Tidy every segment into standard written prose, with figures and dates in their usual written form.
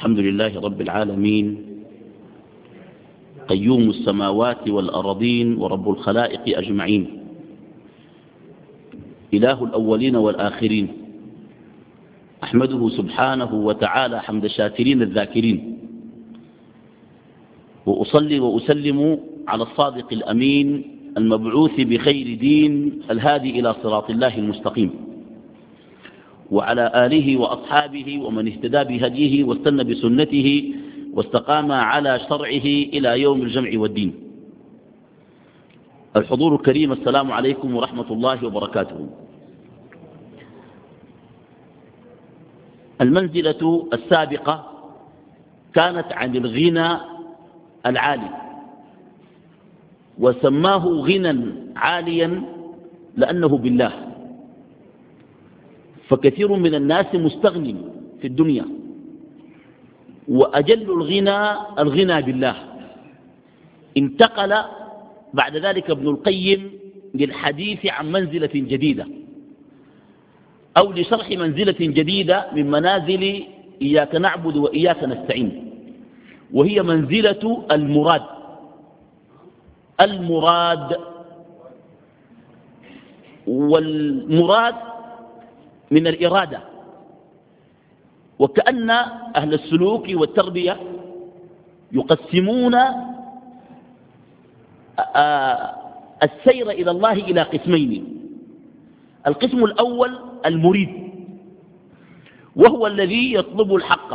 الحمد لله رب العالمين قيوم السماوات والأرضين ورب الخلائق أجمعين، إله الأولين والآخرين، أحمده سبحانه وتعالى حمد الشاكرين الذاكرين، وأصلي وأسلم على الصادق الأمين المبعوث بخير دين الهادي إلى صراط الله المستقيم، وعلى آله وأصحابه ومن اهتدى بهديه واستنى بسنته واستقام على شرعه إلى يوم الجمع والدين. الحضور الكريم، السلام عليكم ورحمة الله وبركاته. المنزلة السابقة كانت عن الغنى العالي، وسماه غنى عاليا لأنه بالله، فكثير من الناس مستغنٍ في الدنيا، وأجل الغنى بالله. انتقل بعد ذلك ابن القيم للحديث عن منزلة جديدة أو لشرح منزلة جديدة من منازل إياك نعبد وإياك نستعين، وهي منزلة المراد. والمراد من الإرادة، وكأن أهل السلوك والتربية يقسمون السير إلى الله إلى قسمين. القسم الأول المريد، وهو الذي يطلب الحق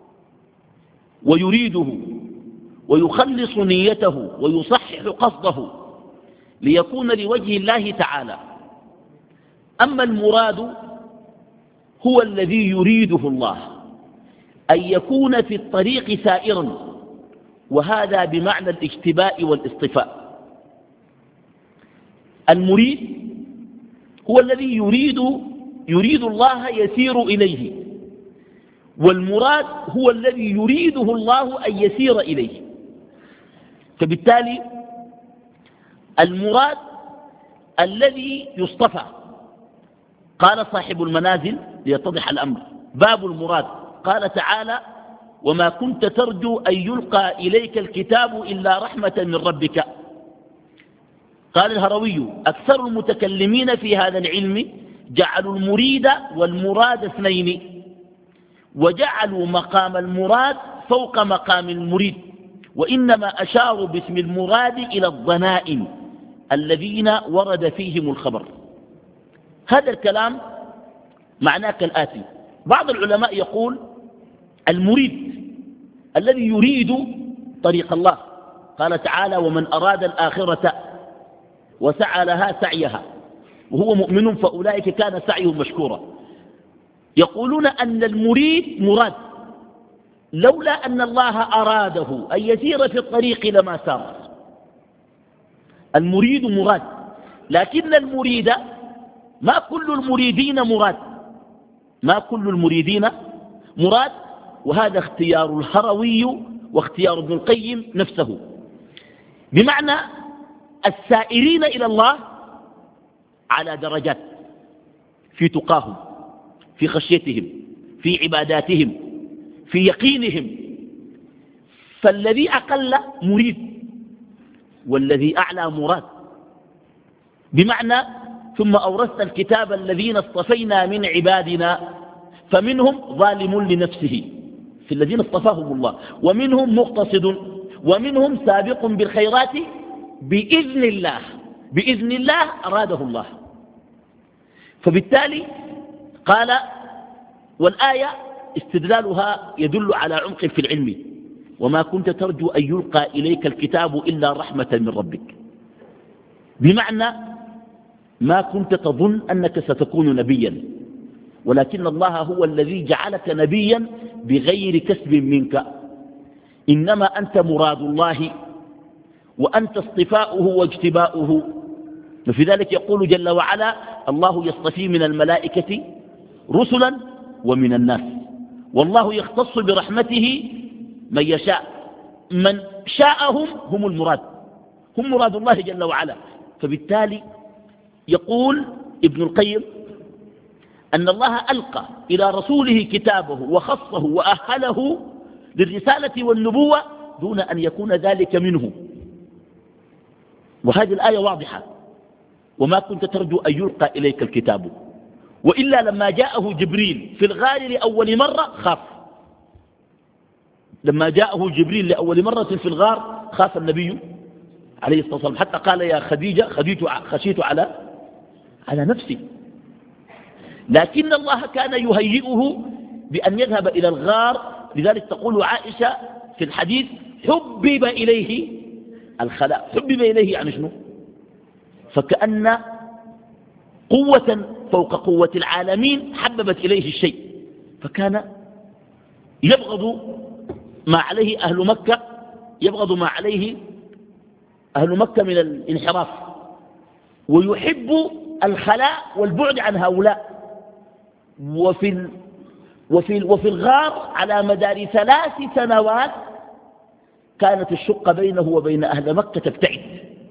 ويريده ويخلص نيته ويصحح قصده ليكون لوجه الله تعالى. أما المراد هو الذي يريده الله، أن يكون في الطريق سائرا، وهذا بمعنى الاجتباء والاصطفاء. المريد هو الذي يريد الله يسير إليه، والمراد هو الذي يريده الله أن يسير إليه. فبالتالي المراد الذي يصطفى. قال صاحب المنازل ليتضح الأمر: باب المراد. قال تعالى: وما كنت ترجو أن يلقى إليك الكتاب إلا رحمة من ربك. قال الهروي: أكثر المتكلمين في هذا العلم جعلوا المريد والمراد اثنين، وجعلوا مقام المراد فوق مقام المريد، وإنما أشاروا باسم المراد إلى الضنائن الذين ورد فيهم الخبر. هذا الكلام معناه كالآتي: بعض العلماء يقول المريد الذي يريد طريق الله. قال تعالى: ومن أراد الآخرة وسعى لها سعيها وهو مؤمن فأولئك كان سعيهم مشكورا. يقولون أن المريد مراد، لولا أن الله أراده أن يسير في الطريق لما سار. المريد مراد، لكن المريد ما كل المريدين مراد، ما كل المريدين مراد. وهذا اختيار الهروي واختيار ابن القيم نفسه، بمعنى السائرين إلى الله على درجات، في تقاهم، في خشيتهم، في عباداتهم، في يقينهم. فالذي أقل مريد، والذي أعلى مراد. بمعنى: ثم أورثنا الكتاب الذين اصطفينا من عبادنا فمنهم ظالم لنفسه، في الذين اصطفاهم الله، ومنهم مقتصد، ومنهم سابق بالخيرات بإذن الله. بإذن الله أراده الله. فبالتالي قال: والآية استدلالها يدل على عمق في العلم: وما كنت ترجو أن يلقى إليك الكتاب إلا رحمة من ربك. بمعنى ما كنت تظن أنك ستكون نبيا، ولكن الله هو الذي جعلك نبيا بغير كسب منك، إنما أنت مراد الله، وأنت اصطفاؤه واجتباؤه. وفي ذلك يقول جل وعلا: الله يصطفي من الملائكة رسلا ومن الناس، والله يختص برحمته من يشاء. من شاءهم هم المراد، هم مراد الله جل وعلا. فبالتالي يقول ابن القيم أن الله ألقى إلى رسوله كتابه وخصه وأهله للرسالة والنبوة دون أن يكون ذلك منه. وهذه الآية واضحة: وما كنت ترجو أن يلقى إليك الكتاب. وإلا لما جاءه جبريل في الغار لأول مرة خاف. لما جاءه جبريل لأول مرة في الغار خاف النبي عليه الصلاة والسلام، حتى قال يا خديجة خشيت على نفسي. لكن الله كان يهيئه بأن يذهب إلى الغار. لذلك تقول عائشة في الحديث: حبب إليه الخلاء. حبب إليه يعني شنو؟ فكأن قوة فوق قوة العالمين حببت إليه الشيء، فكان يبغض ما عليه أهل مكة، يبغض ما عليه أهل مكة من الانحراف، ويحب الخلاء والبعد عن هؤلاء. وفي الغار على مدار 3 سنوات كانت الشقة بينه وبين أهل مكة تبتعد،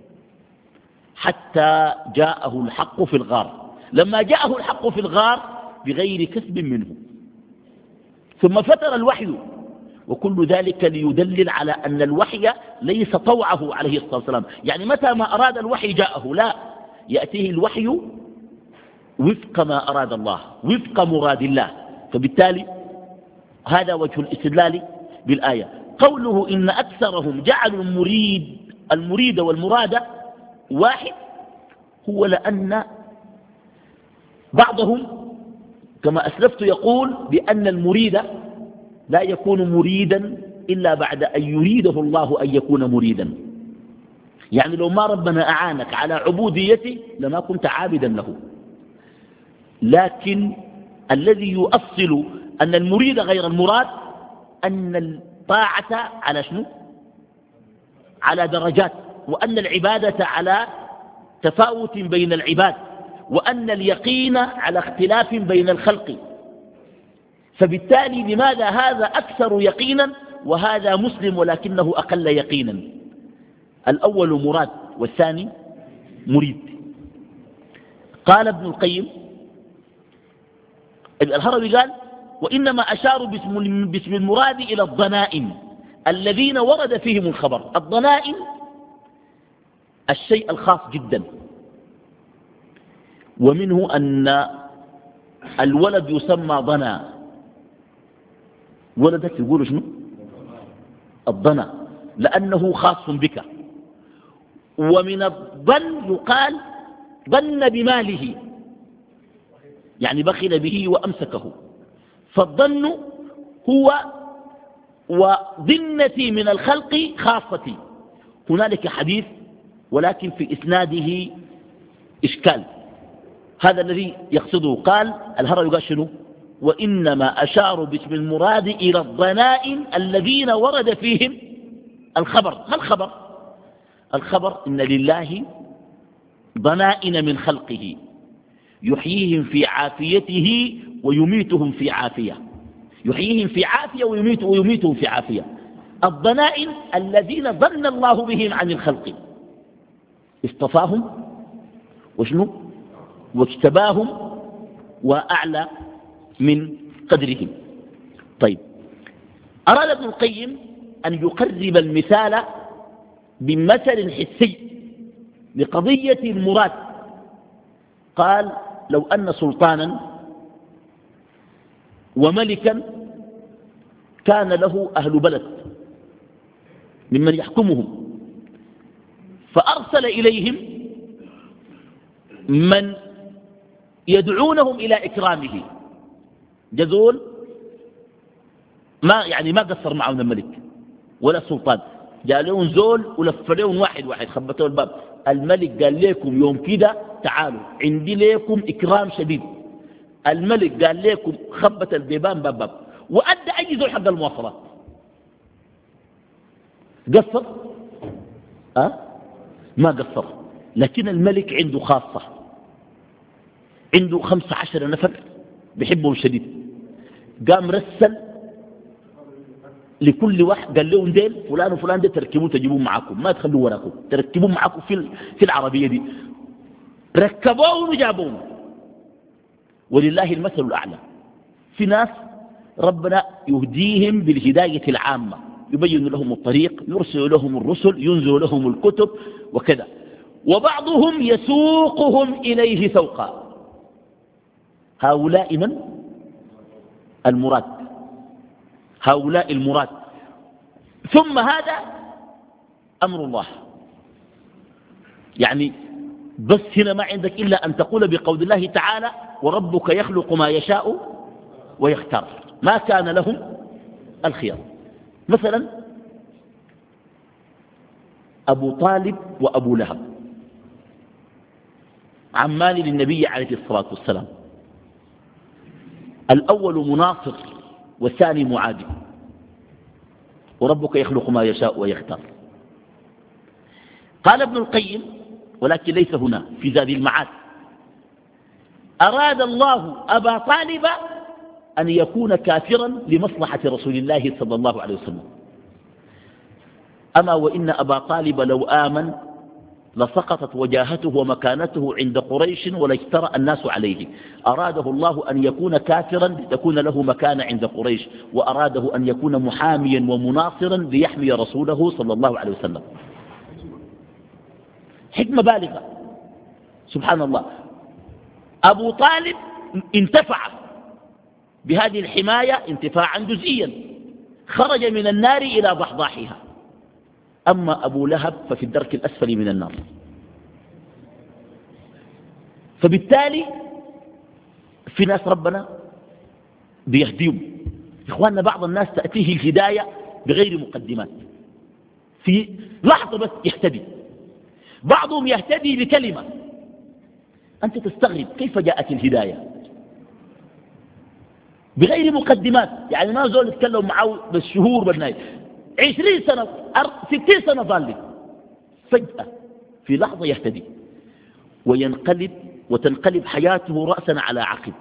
حتى جاءه الحق في الغار. لما جاءه الحق في الغار بغير كسب منه، ثم فتر الوحي، وكل ذلك ليدلل على أن الوحي ليس طوعه عليه الصلاة والسلام. يعني متى ما أراد الوحي جاءه، لا، يأتيه الوحي وفق ما أراد الله، وفق مراد الله. فبالتالي هذا وجه الاستدلال بالآية. قوله إن أكثرهم جعلوا المريد والمراد واحد، هو لأن بعضهم كما أسلفت يقول بأن المريد لا يكون مريدا إلا بعد أن يريده الله أن يكون مريدا. يعني لو ما ربنا أعانك على عبوديته لما كنت عابدا له. لكن الذي يؤصل أن المريد غير المراد أن الطاعة على شنو؟ على درجات، وأن العبادة على تفاوت بين العباد، وأن اليقين على اختلاف بين الخلق. فبالتالي لماذا هذا أكثر يقينا وهذا مسلم ولكنه أقل يقينا؟ الأول مراد والثاني مريد. قال ابن القيم الهروي قال: وإنما أشاروا باسم المراد إلى الضنائم الذين ورد فيهم الخبر. الضنائم الشيء الخاص جدا، ومنه أن الولد يسمى ضنا. ولدك يقول شنو؟ الضنا، لأنه خاص بك. ومن الظن يقال ظن بماله، يعني بخل به وأمسكه. فالظن هو وظنتي من الخلق خاصتي. هنالك حديث ولكن في إسناده إشكال، هذا الذي يقصده. قال الهروي قال شنو؟ وإنما أشاروا باسم المراد إلى الضنائم الذين ورد فيهم الخبر. ما الخبر؟ الخبر إن لله ضنائن من خلقه يحييهم في عافيته ويميتهم في عافية. يحييهم في عافية ويميتهم في عافية. الضنائن الذين ضن الله بهم عن الخلق، اصطفاهم وشنو؟ واجتباهم وأعلى من قدرهم. طيب، أراد ابن القيم أن يقرب المثال بمثل حسي لقضية المراد. قال: لو أن سلطانا وملكا كان له أهل بلد ممن يحكمهم، فأرسل إليهم من يدعونهم إلى إكرامه. جزول ما قصر معهم الملك ولا السلطان، جاء لهم زول ولف لهم واحد خبطوا الباب. الملك قال لكم يوم كده تعالوا عندي لكم إكرام شديد. الملك قال لكم خبط البيبان باب، وأدى أي زول حق المواصلات. قصر؟ ما قصر. لكن الملك عنده خاصة، عنده 15 نفر بيحبهم شديد. قام رسل لكل واحد قال لهم ديل فلان وفلان دي تركبوه تجيبوه معاكم، ما تخلوه وراكم، تركبوه معاكم في العربية دي. ركبوه وجابوه. ولله المثل الأعلى. في ناس ربنا يهديهم بالهداية العامة، يبين لهم الطريق، يرسل لهم الرسل، ينزل لهم الكتب وكذا. وبعضهم يسوقهم إليه سوقا. هؤلاء من؟ المراد، هؤلاء المراد. ثم هذا أمر الله. يعني بس هنا ما عندك إلا أن تقول بقول الله تعالى وربك يخلق ما يشاء ويختار، ما كان لهم الخيار. مثلا أبو طالب وأبو لهب عمان للنبي عليه الصلاة والسلام، الأول مناصر والثاني معادي. وربك يخلق ما يشاء ويختار. قال ابن القيم ولكن ليس هنا في زاد المعاد، أراد الله أبا طالب أن يكون كافرا لمصلحة رسول الله صلى الله عليه وسلم. أما وإن أبا طالب لو آمن لسقطت وجاهته ومكانته عند قريش ولاجترأ الناس عليه. أراده الله أن يكون كافرا لتكون له مكانة عند قريش، وأراده أن يكون محاميا ومناصرا ليحمي رسوله صلى الله عليه وسلم. حكمة بالغة سبحان الله. أبو طالب انتفع بهذه الحماية انتفاعا جزئيا، خرج من النار إلى ضحضاحها. أما أبو لهب ففي الدرك الأسفل من النار. فبالتالي في ناس ربنا بيهديهم. إخواننا بعض الناس تأتيه الهداية بغير مقدمات، في لحظة بس يهتدي. بعضهم يهتدي بكلمة أنت تستغرب كيف جاءت الهداية بغير مقدمات. يعني ما زول يتكلم معه بالشهور بالناي 20 سنة 60 سنة ضالي، فجأة في لحظة يهتدي وينقلب وتنقلب حياته رأسا على عقب.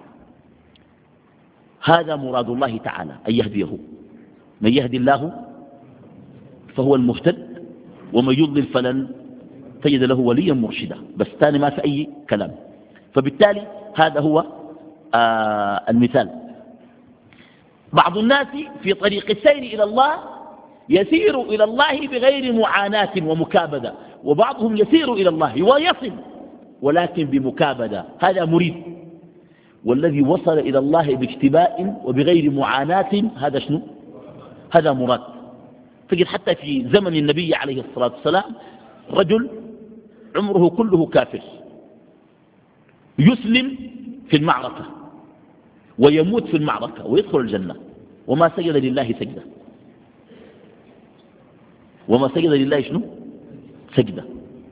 هذا مراد الله تعالى أن يهديه. من يهدي الله فهو المهتد ومن يضلل فلن تجد له وليا مرشدا. بس ثاني ما في أي كلام. فبالتالي هذا هو المثال. بعض الناس في طريق السير إلى الله يسير إلى الله بغير معاناة ومكابدة، وبعضهم يسير إلى الله ويصل ولكن بمكابدة، هذا مريد. والذي وصل إلى الله باجتباء وبغير معاناة هذا شنو؟ هذا مراد. تجد حتى في زمن النبي عليه الصلاة والسلام رجل عمره كله كافر يسلم في المعركة ويموت في المعركة ويدخل الجنة وما سجد لله سجدة. وما سجد لله شنو؟ سجدة.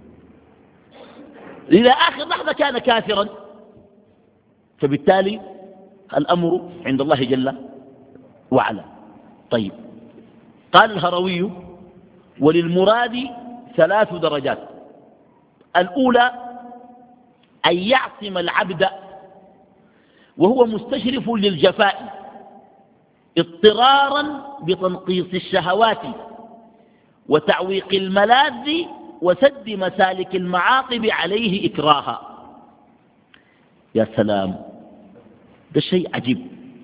إلى آخر لحظة كان كافرا. فبالتالي الأمر عند الله جل وعلا. طيب قال الهروي وللمراد 3 درجات. الأولى أن يعصم العبد وهو مستشرف للجفاء اضطرارا بتنقيص الشهوات وتعويق الملاذ وسد مسالك المعاقب عليه إكراها. يا سلام، ده شيء عجيب.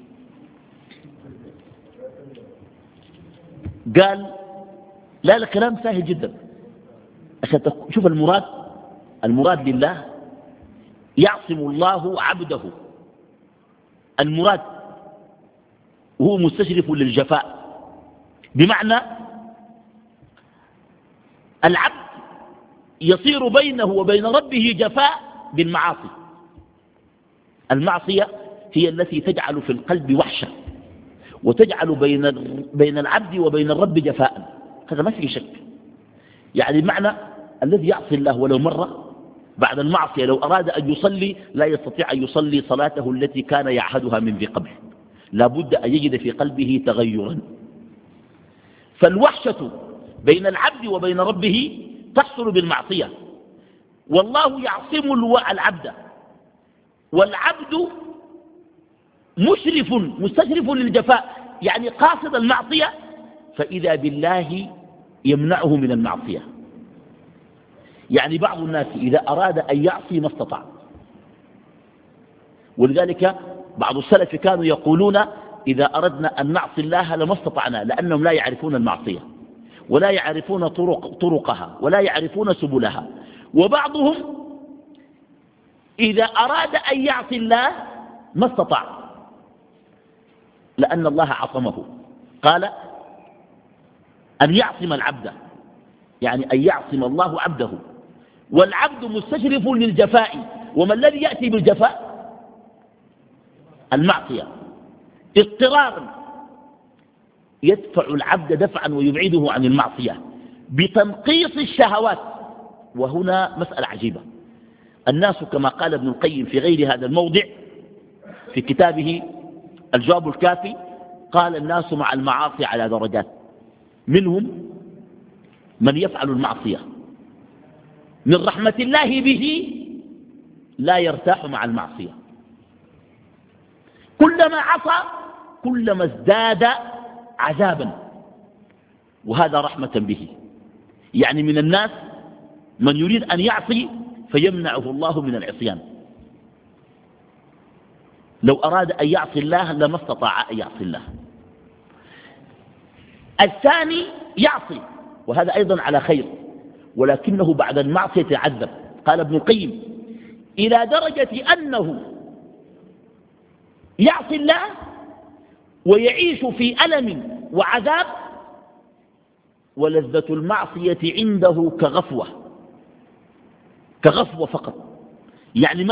قال لا الكلام سهل جدا عشان شوف المراد لله يعصم الله عبده. المراد وهو مستشرف للجفاء، بمعنى العبد يصير بينه وبين ربه جفاء بالمعاصي. المعصية هي التي تجعل في القلب وحشة وتجعل بين العبد وبين الرب جفاء. هذا ما فيه شك. يعني بمعنى الذي يعصي الله ولو مرة بعد المعصية لو أراد أن يصلي لا يستطيع أن يصلي صلاته التي كان يعهدها من ذي قبل، لا بد أن يجد في قلبه تغيرا. فالوحشة بين العبد وبين ربه تحصل بالمعصية، والله يعصم العبد، والعبد مستشرف للجفاء، يعني قاصد المعصية، فإذا بالله يمنعه من المعصية. يعني بعض الناس إذا أراد أن يعصي ما استطاع. ولذلك بعض السلف كانوا يقولون إذا أردنا أن نعصي الله لما استطعنا، لأنهم لا يعرفون المعصية ولا يعرفون طرقها ولا يعرفون سبلها. وبعضهم إذا أراد أن يعصي الله ما استطاع، لأن الله عصمه. قال أن يعصم العبد، يعني أن يعصم الله عبده، والعبد مستشرف للجفاء. وما الذي يأتي بالجفاء؟ المعصية اضطرارا يدفع العبد دفعا ويبعده عن المعصية بتنقيص الشهوات. وهنا مسألة عجيبة. الناس كما قال ابن القيم في غير هذا الموضع في كتابه الجواب الكافي، قال الناس مع المعاصي على درجات، منهم من يفعل المعصية من رحمة الله به لا يرتاح مع المعصية، كلما عصى كلما ازداد عذابا، وهذا رحمة به. يعني من الناس من يريد أن يعصي فيمنعه الله من العصيان، لو أراد أن يعصي الله لما استطاع أن يعصي الله. الثاني يعصي وهذا أيضا على خير، ولكنه بعد المعصية يتعذب. قال ابن القيم إلى درجة أنه يعصي الله ويعيش في ألم وعذاب، ولذة المعصية عنده كغفوة فقط، يعني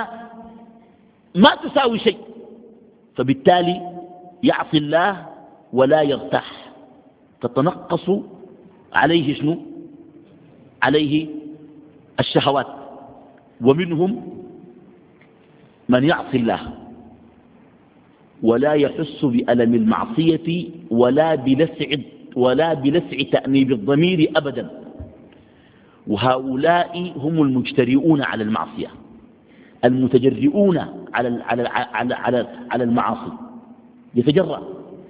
ما تساوي شيء. فبالتالي يعصي الله ولا يرتاح، تتنقص عليه شنو؟ عليه الشهوات. ومنهم من يعصي الله ولا يحس بألم المعصية ولا بلسع تأنيب الضمير أبدا، وهؤلاء هم المجترئون على المعصية، المتجرئون على المعاصي، يتجرأ.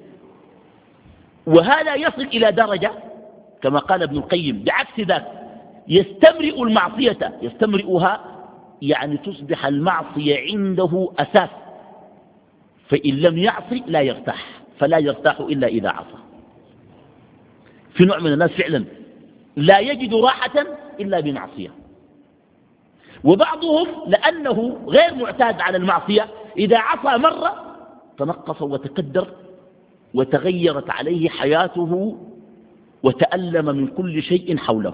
وهذا يصل إلى درجة كما قال ابن القيم بعكس ذاك، يستمرئ المعصية، يستمرئها يعني تصبح المعصية عنده أساس، فإن لم يعصي لا يرتاح، فلا يرتاح إلا إذا عصى. في نوع من الناس فعلا لا يجد راحة إلا بمعصية. وبعضهم لأنه غير معتاد على المعصية إذا عصى مرة تنقص وتكدر وتغيرت عليه حياته وتألم من كل شيء حوله.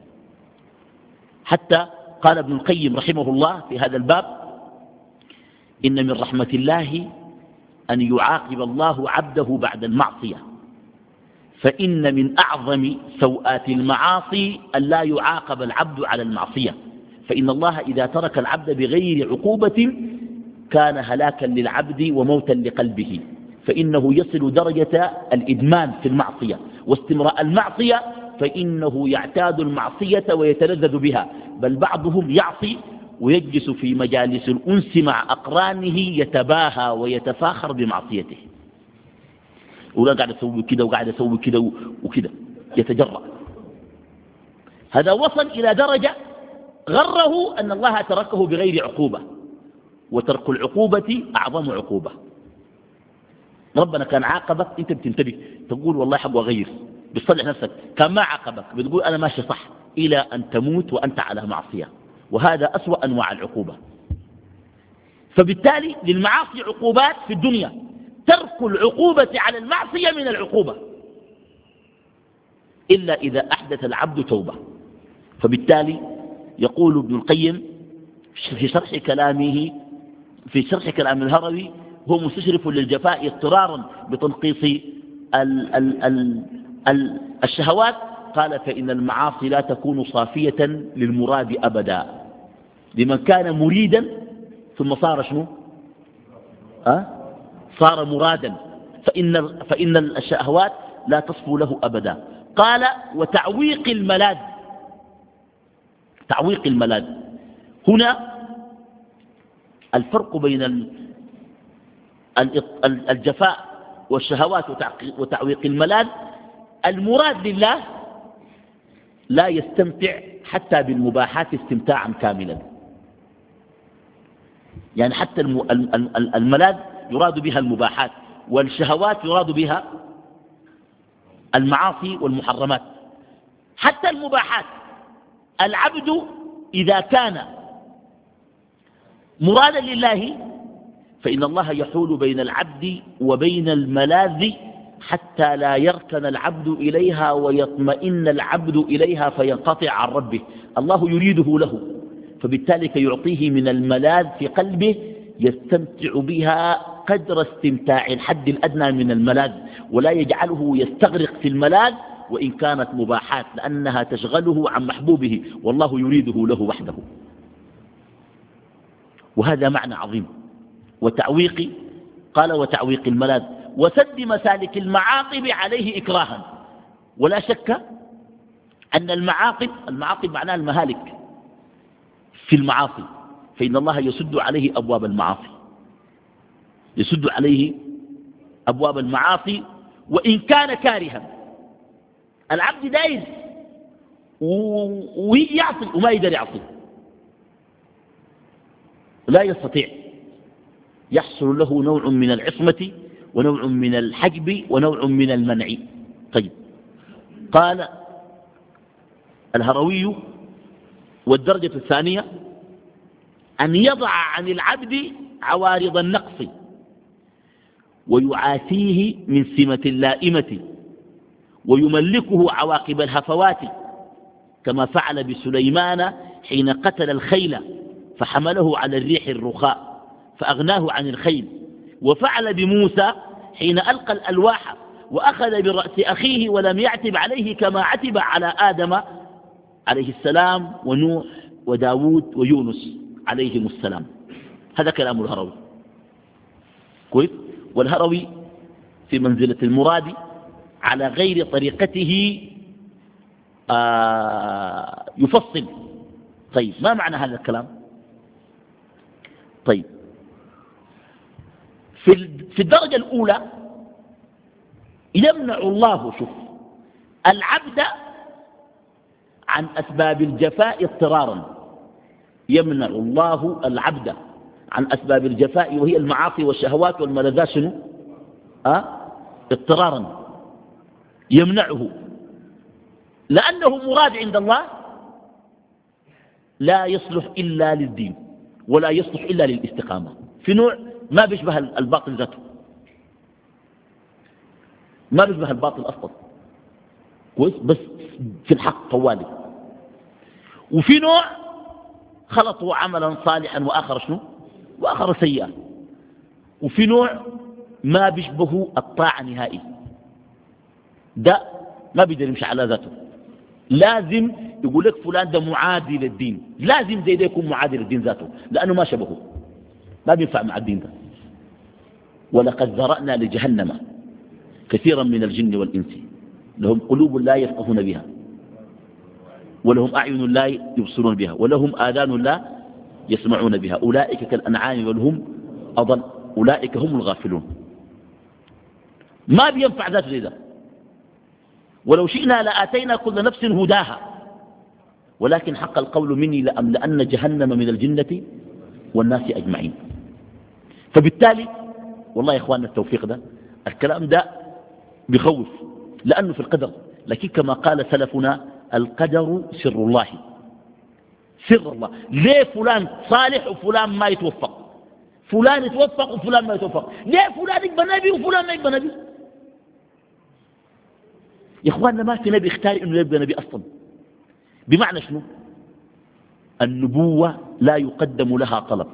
حتى قال ابن القيم رحمه الله في هذا الباب إن من رحمة الله أن يعاقب الله عبده بعد المعصية، فإن من أعظم سوءات المعاصي أن لا يعاقب العبد على المعصية، فإن الله إذا ترك العبد بغير عقوبة كان هلاكا للعبد وموتا لقلبه، فإنه يصل درجة الإدمان في المعصية واستمراء المعصية، فإنه يعتاد المعصية ويتلذذ بها. بل بعضهم يعصي ويجلس في مجالس الأنس مع أقرانه يتباهى ويتفاخر بمعصيته، ولا قاعد يسوي كده وقاعد يسوي كده وكده، يتجرأ. هذا وصل إلى درجة غره أن الله تركه بغير عقوبة، وترك العقوبة أعظم عقوبة. ربنا كان عاقبك أنت بتنتبه تقول والله حق وغير، بتصلح نفسك. كان ما عاقبك بتقول أنا ماشي صح، إلى أن تموت وأنت على معصية، وهذا أسوأ أنواع العقوبة. فبالتالي للمعاصي عقوبات في الدنيا، ترك العقوبة على المعصية من العقوبة إلا إذا أحدث العبد توبة. فبالتالي يقول ابن القيم في شرح كلام الهروي هو مستشرف للجفاء اضطرارا بتنقيص الشهوات. قال فإن المعاصي لا تكون صافية للمراد أبدا، لمن كان مريدا ثم صار شنو؟ صار مرادا، فإن الشهوات لا تصفو له أبدا. قال وتعويق الملاذ، تعويق الملاذ هنا الفرق بين الجفاء والشهوات وتعويق الملاذ. المراد لله لا يستمتع حتى بالمباحات استمتاعا كاملا، يعني حتى الملاذ يراد بها المباحات، والشهوات يراد بها المعاصي والمحرمات. حتى المباحات العبد إذا كان مرادا لله فإن الله يحول بين العبد وبين الملاذ حتى لا يركن العبد إليها ويطمئن العبد إليها فينقطع عن ربه. الله يريده له، فبالتالي يعطيه من الملاذ في قلبه يستمتع بها قدر استمتاع الحد الأدنى من الملاذ، ولا يجعله يستغرق في الملاذ وإن كانت مباحات، لأنها تشغله عن محبوبه والله يريده له وحده. وهذا معنى عظيم. وتعويق، قال وتعويق الملاذ وسد مسالك المعاقب عليه إكراها. ولا شك أن المعاقب معناها المهالك في المعاصي، فإن الله يسد عليه أبواب المعاصي، يسد عليه أبواب المعاصي وإن كان كارها. العبد دايز ويعصي وما يقدر يعصي، لا يستطيع، يحصل له نوع من العصمة ونوع من الحجب ونوع من المنع. طيب، قال الهروي والدرجة الثانية أن يضع عن العبد عوارض النقص ويعافيه من سمة اللائمة ويملكه عواقب الهفوات، كما فعل بسليمان حين قتل الخيل فحمله على الريح الرخاء فأغناه عن الخيل، وفعل بموسى حين ألقى الألواح وأخذ برأس أخيه ولم يعتب عليه كما عتب على آدم عليه السلام ونوح وداود ويونس عليهم السلام. هذا كلام الهروي كويس. والهروي في منزلة المراد على غير طريقته يفصل. طيب، ما معنى هذا الكلام؟ طيب، في الدرجة الأولى يمنع الله، شوف، العبد عن أسباب الجفاء اضطرارا. يمنع الله العبد عن أسباب الجفاء وهي المعاصي والشهوات والملذات شنو؟ اضطرارا يمنعه، لأنه مراد عند الله لا يصلح إلا للدين ولا يصلح إلا للاستقامة، في نوع ما بيشبه الباطل ذاته، ما بيشبه الباطل أصلا كويس، بس في الحق طوالي. وفي نوع خلطوا عملا صالحا وآخر شنو؟ وآخر سيئا. وفي نوع ما بيشبه الطاعة نهائي، ده ما بيقدر يمشي على ذاته، لازم يقول لك فلان ده معادي للدين، لازم زي ده يكون معادي للدين ذاته، لأنه ما شبهه، ما بينفع مع الدين ده. ولقد ذرأنا لجهنم كثيرا من الجن والإنس لهم قلوب لا يفقهون بها ولهم أعين لا يبصرون بها ولهم آذان لا يسمعون بها أولئك كالأنعام بل هم أضل أولئك هم الغافلون. ما بينفع ذات زي ده. ولو شئنا لآتينا كل نفس هداها ولكن حق القول مني لأملأن جهنم من الجنة والناس أجمعين. فبالتالي والله يا إخواننا التوفيق ده الكلام ده بيخوف، لأنه في القدر، لكن كما قال سلفنا القدر سر الله، سر الله. ليه فلان صالح وفلان ما يتوفق، فلان يتوفق وفلان ما يتوفق؟ ليه فلان يبقى نبي وفلان ما يبقى نبي؟ يا إخواننا ما في نبي اختار إنه يبقى نبي أصلا. بمعنى شنو؟ النبوة لا يقدم لها طلب،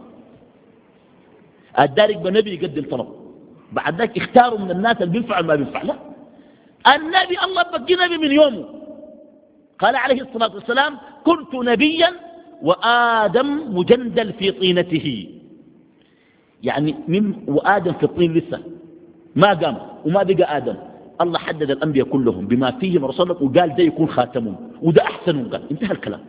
الدار يبقى نبي يقدم طلب، بعد ذلك اختاروا من الناس اللي بينفع ما بينفع. لا، النبي الله بقي نبي من يومه، قال عليه الصلاة والسلام كنت نبيا وآدم مجندل في طينته، يعني وآدم في الطين لسه ما قام وما بقى آدم. الله حدد الأنبياء كلهم بما فيهم رسولهم وقال ده يكون خاتمهم وده أحسنهم، قال انتهى الكلام.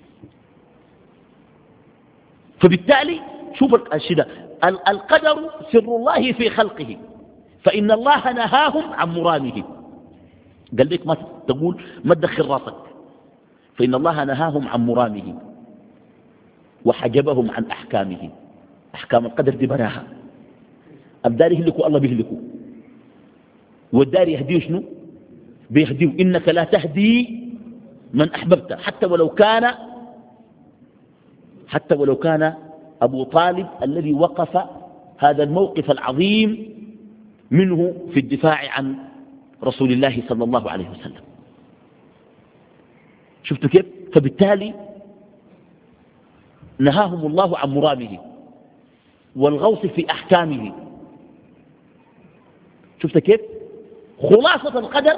فبالتالي شوف الشدة، القدر سر الله في خلقه، فإن الله نهاهم عن مرامه. قال لك ما تقول ما تدخل راسك، فإن الله نهاهم عن مرامه وحجبهم عن أحكامه. أحكام القدر دي براها، الدار يهلكوا الله بيهلكوا، والدار يهديه شنو؟ بيهديه إنك لا تهدي من أحببت، حتى ولو كان أبو طالب الذي وقف هذا الموقف العظيم منه في الدفاع عن رسول الله صلى الله عليه وسلم. شفتوا كيف؟ فبالتالي نهاهم الله عن مرامه والغوص في أحكامه. شفت كيف؟ خلاصة القدر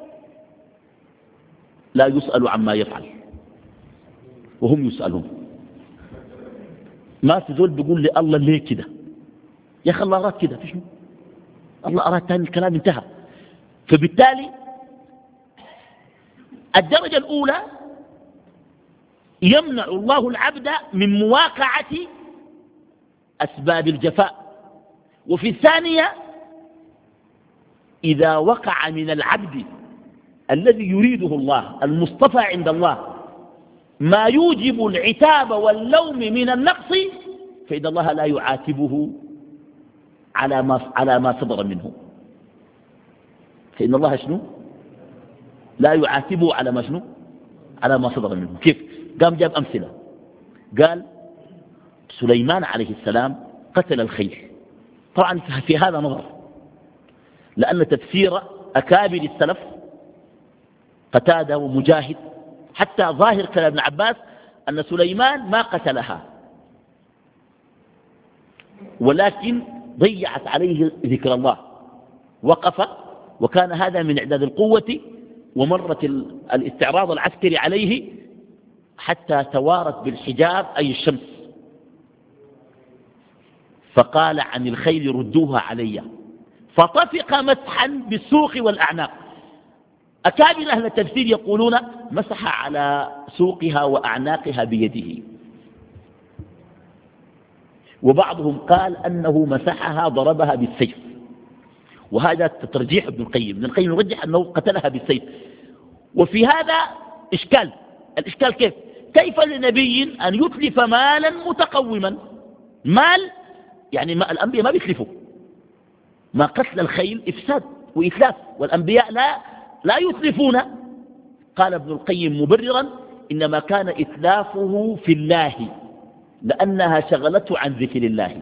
لا يسأل عما يفعل وهم يسألون. ما في زول بيقول لي الله ليه كده، يا أخي الله أراد كده، في شنو؟ الله أراد تاني، الكلام انتهى. فبالتالي الدرجة الأولى يمنع الله العبد من مواقعة أسباب الجفاء، وفي الثانية إذا وقع من العبد الذي يريده الله المصطفى عند الله ما يوجب العتاب واللوم من النقص، فإن الله لا يعاتبه على ما صدر منه. فإن الله شنو؟ لا يعاتبه على ما شنو؟ على ما صدر منه. كيف؟ قام جاب أمثلة، قال سليمان عليه السلام قتل الخيل. طبعا في هذا نظر، لأن تفسير أكابر السلف قتادة ومجاهد حتى ظاهر كلام ابن عباس أن سليمان ما قتلها، ولكن ضيعت عليه ذكر الله، وقف، وكان هذا من إعداد القوة، ومرت الاستعراض العسكري عليه حتى توارت بالحجاب أي الشمس، فقال عن الخيل ردوها علي، فطفق مسحا بالسوق والأعناق. أكابر أهل التفسير يقولون مسح على سوقها وأعناقها بيده، وبعضهم قال أنه مسحها ضربها بالسيف، وهذا ترجيح ابن القيم. ابن القيم يرجح أنه قتلها بالسيف. وفي هذا إشكال. الإشكال كيف لنبي أن يتلف مالا متقوما؟ مال يعني ما الأنبياء ما بيتلفوا، ما قتل الخيل إفساد وإتلاف، والأنبياء لا يتلفون. قال ابن القيم مبررا إنما كان إتلافه في الله لأنها شغلته عن ذكر الله،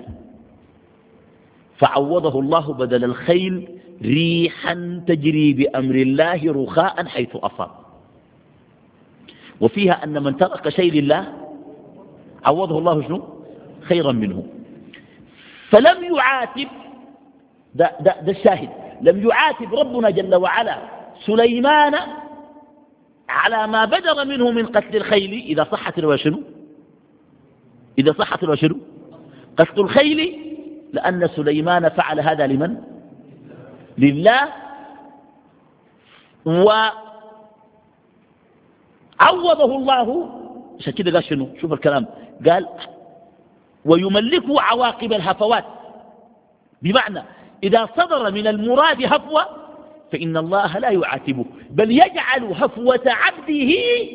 فعوضه الله بدل الخيل ريحا تجري بأمر الله رخاء حيث أصاب. وفيها أن من ترك شيء لله عوضه الله شنو؟ خيرا منه. فلم يعاتب، ده الشاهد، لم يعاتب ربنا جل وعلا سليمان على ما بدر منه من قتل الخيل. إذا صحت الرواية شنو؟ إذا صحت الرواية شنو؟ قتل الخيل، لأن سليمان فعل هذا لمن؟ لله. وعوضه الله، عشان كده قال شنو؟ شوف الكلام، قال ويملكه عواقب الهفوات، بمعنى إذا صدر من المراد هفوة فإن الله لا يعاتبه، بل يجعل هفوة عبده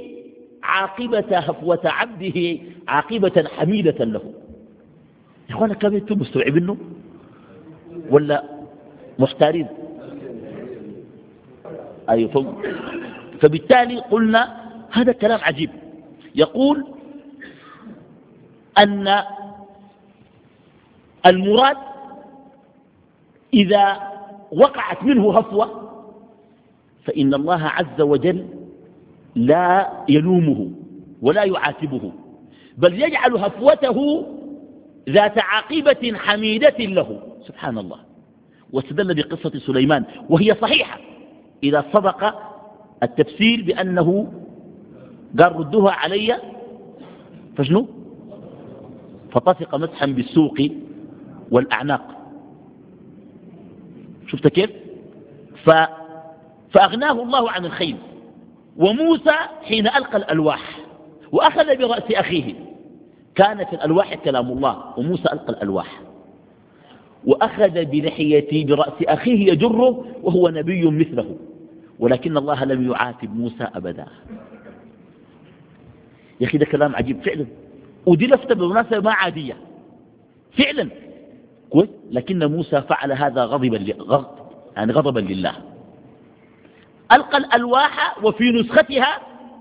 عاقبة حميدة له. يا أخوانا كم أنتم مستوعبينه ولا محتارين؟ أيوة. فبالتالي قلنا هذا كلام عجيب. يقول أن المراد إذا وقعت منه هفوة فإن الله عز وجل لا يلومه ولا يعاتبه، بل يجعل هفوته ذات عاقبة حميدة له، سبحان الله. واستدل بقصة سليمان وهي صحيحة إذا صدق التفسير بأنه قال ردوها علي فشنو؟ فطفق مسحا بالسوق والأعناق. شفت كيف؟ فأغناه الله عن الخيل. وموسى حين ألقى الألواح وأخذ برأس أخيه، كانت الألواح كلام الله، وموسى ألقى الألواح وأخذ بلحية برأس أخيه يجره وهو نبي مثله، ولكن الله لم يعاتب موسى أبدا. يا أخي ده كلام عجيب فعلا، ودي لفتة بالمناسبة ما عادية فعلا كويس، لكن موسى فعل هذا يعني غضبا لله. ألقى الألواح وفي نسختها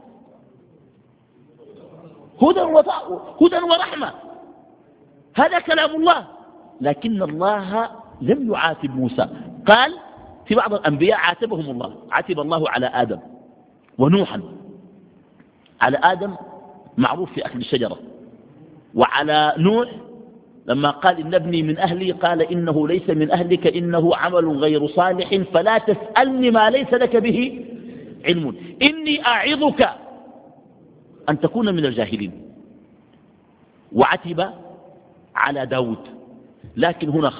هدى ورحمة. هذا كلام الله. لكن الله لم يعاتب موسى. قال في بعض الأنبياء عاتبهم الله. عاتب الله على آدم ونوحا. على آدم معروف في أكل الشجرة، وعلى نوح لما قال إن ابني من أهلي قال إنه ليس من أهلك إنه عمل غير صالح فلا تسألني ما ليس لك به علم إني أعظك أن تكون من الجاهلين. وعتب على داود. لكن هنا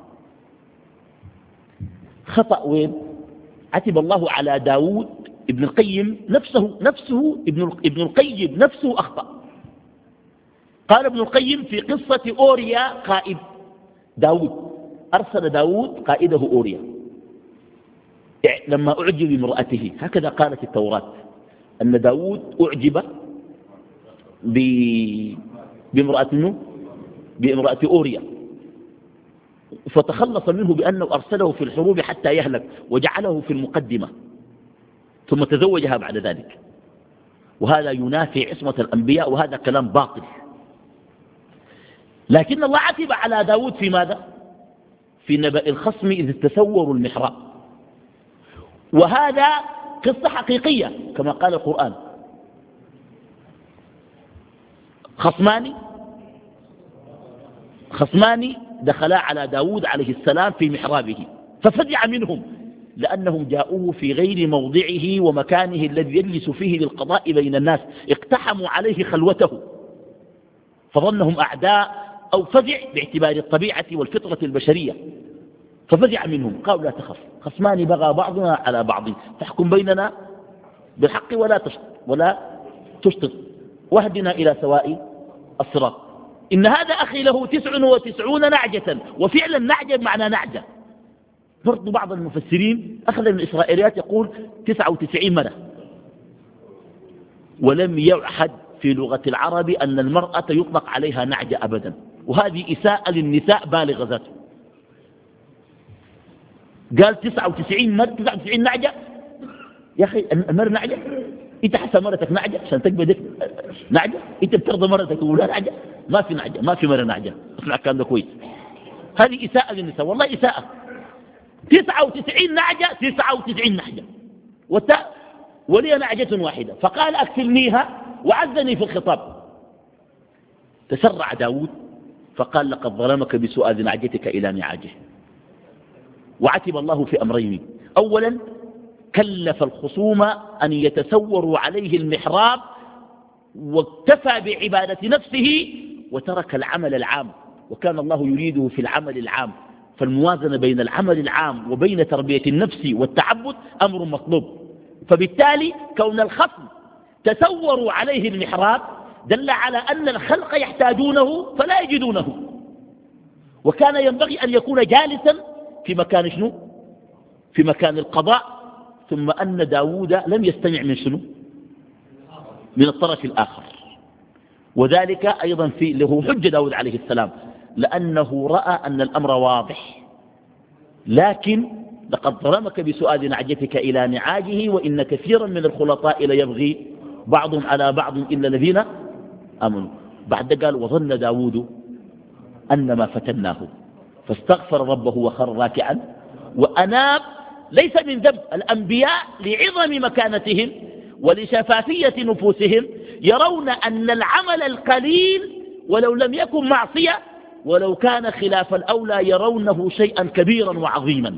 خطأ وين؟ عتب الله على داود. ابن القيم نفسه ابن القيم نفسه أخطأ. قال ابن القيم في قصة أوريا قائد داود، أرسل داود قائده أوريا لما أعجب بامرأته. هكذا قالت التوراة أن داود أعجب بامرأة أوريا، فتخلص منه بأنه أرسله في الحروب حتى يهلك وجعله في المقدمة، ثم تزوجها بعد ذلك. وهذا ينافي عصمة الأنبياء، وهذا كلام باطل. لكن الله عتب على داود في ماذا؟ في نبأ الخصم إذ تسوروا المحراب. وهذا قصة حقيقية كما قال القرآن. خصمان دخلا على داود عليه السلام في محرابه ففزع منهم لأنهم جاءوه في غير موضعه ومكانه الذي يجلس فيه للقضاء بين الناس. اقتحموا عليه خلوته فظنهم أعداء أو فزع باعتبار الطبيعة والفطرة البشرية، ففزع منهم. قالوا لا تخف، خصمان بغى بعضنا على بعض فاحكم بيننا بالحق ولا تشطط واهدنا إلى سواء الصراط. إن هذا أخي له 99 نعجة. وفعلا نعجة بمعنى نعجة. برضو بعض المفسرين أخذ من الإسرائيليات يقول 99 مرة. ولم يعهد في لغة العرب أن المرأة يطلق عليها نعجة أبدا، وهذه إساءة للنساء بالغة ذاته. قال 99 نعجة. يا أخي المرأة نعجة؟ أنت حسب مرتك نعجة عشان تقبل نعجة؟ أنت بترضى مرتك تقول لا نعجة؟ ما في نعجة، ما في مرة نعجة. اسمع الكلام ده كويس. هذه إساءة للنساء، والله إساءة. 99 نعجة، 99 نعجة، ولي نعجة واحدة. فقال أكفلنيها وعزني في الخطاب. تسرع داود فقال لقد ظلمك بسؤال نعجتك إلى نعاجه. وعتب الله في أمرين. أولا كلف الخصوم أن يتسوروا عليه المحراب واكتفى بعبادة نفسه وترك العمل العام، وكان الله يريده في العمل العام. فالموازنة بين العمل العام وبين تربية النفس والتعبد أمر مطلوب. فبالتالي كون الخصم تسوروا عليه المحراب دل على أن الخلق يحتاجونه فلا يجدونه، وكان ينبغي أن يكون جالسا في مكان شنو؟ في مكان القضاء. ثم أن داود لم يستمع من شنو؟ من الطرف الآخر. وذلك أيضا في له حجة داود عليه السلام، لأنه رأى أن الأمر واضح. لكن لقد ظلمك بسؤال نعجتك إلى نعاجه وإن كثيرا من الخلطاء ليبغي بعضهم على بعض إلا الذين آمنوا. بعد قال وظن داود أنما فتناه فاستغفر ربه وخر راكعا وأناب. ليس من ذنب الأنبياء لعظم مكانتهم ولشفافية نفوسهم يرون أن العمل القليل ولو لم يكن معصية ولو كان خلاف الأولى يرونه شيئا كبيرا وعظيما.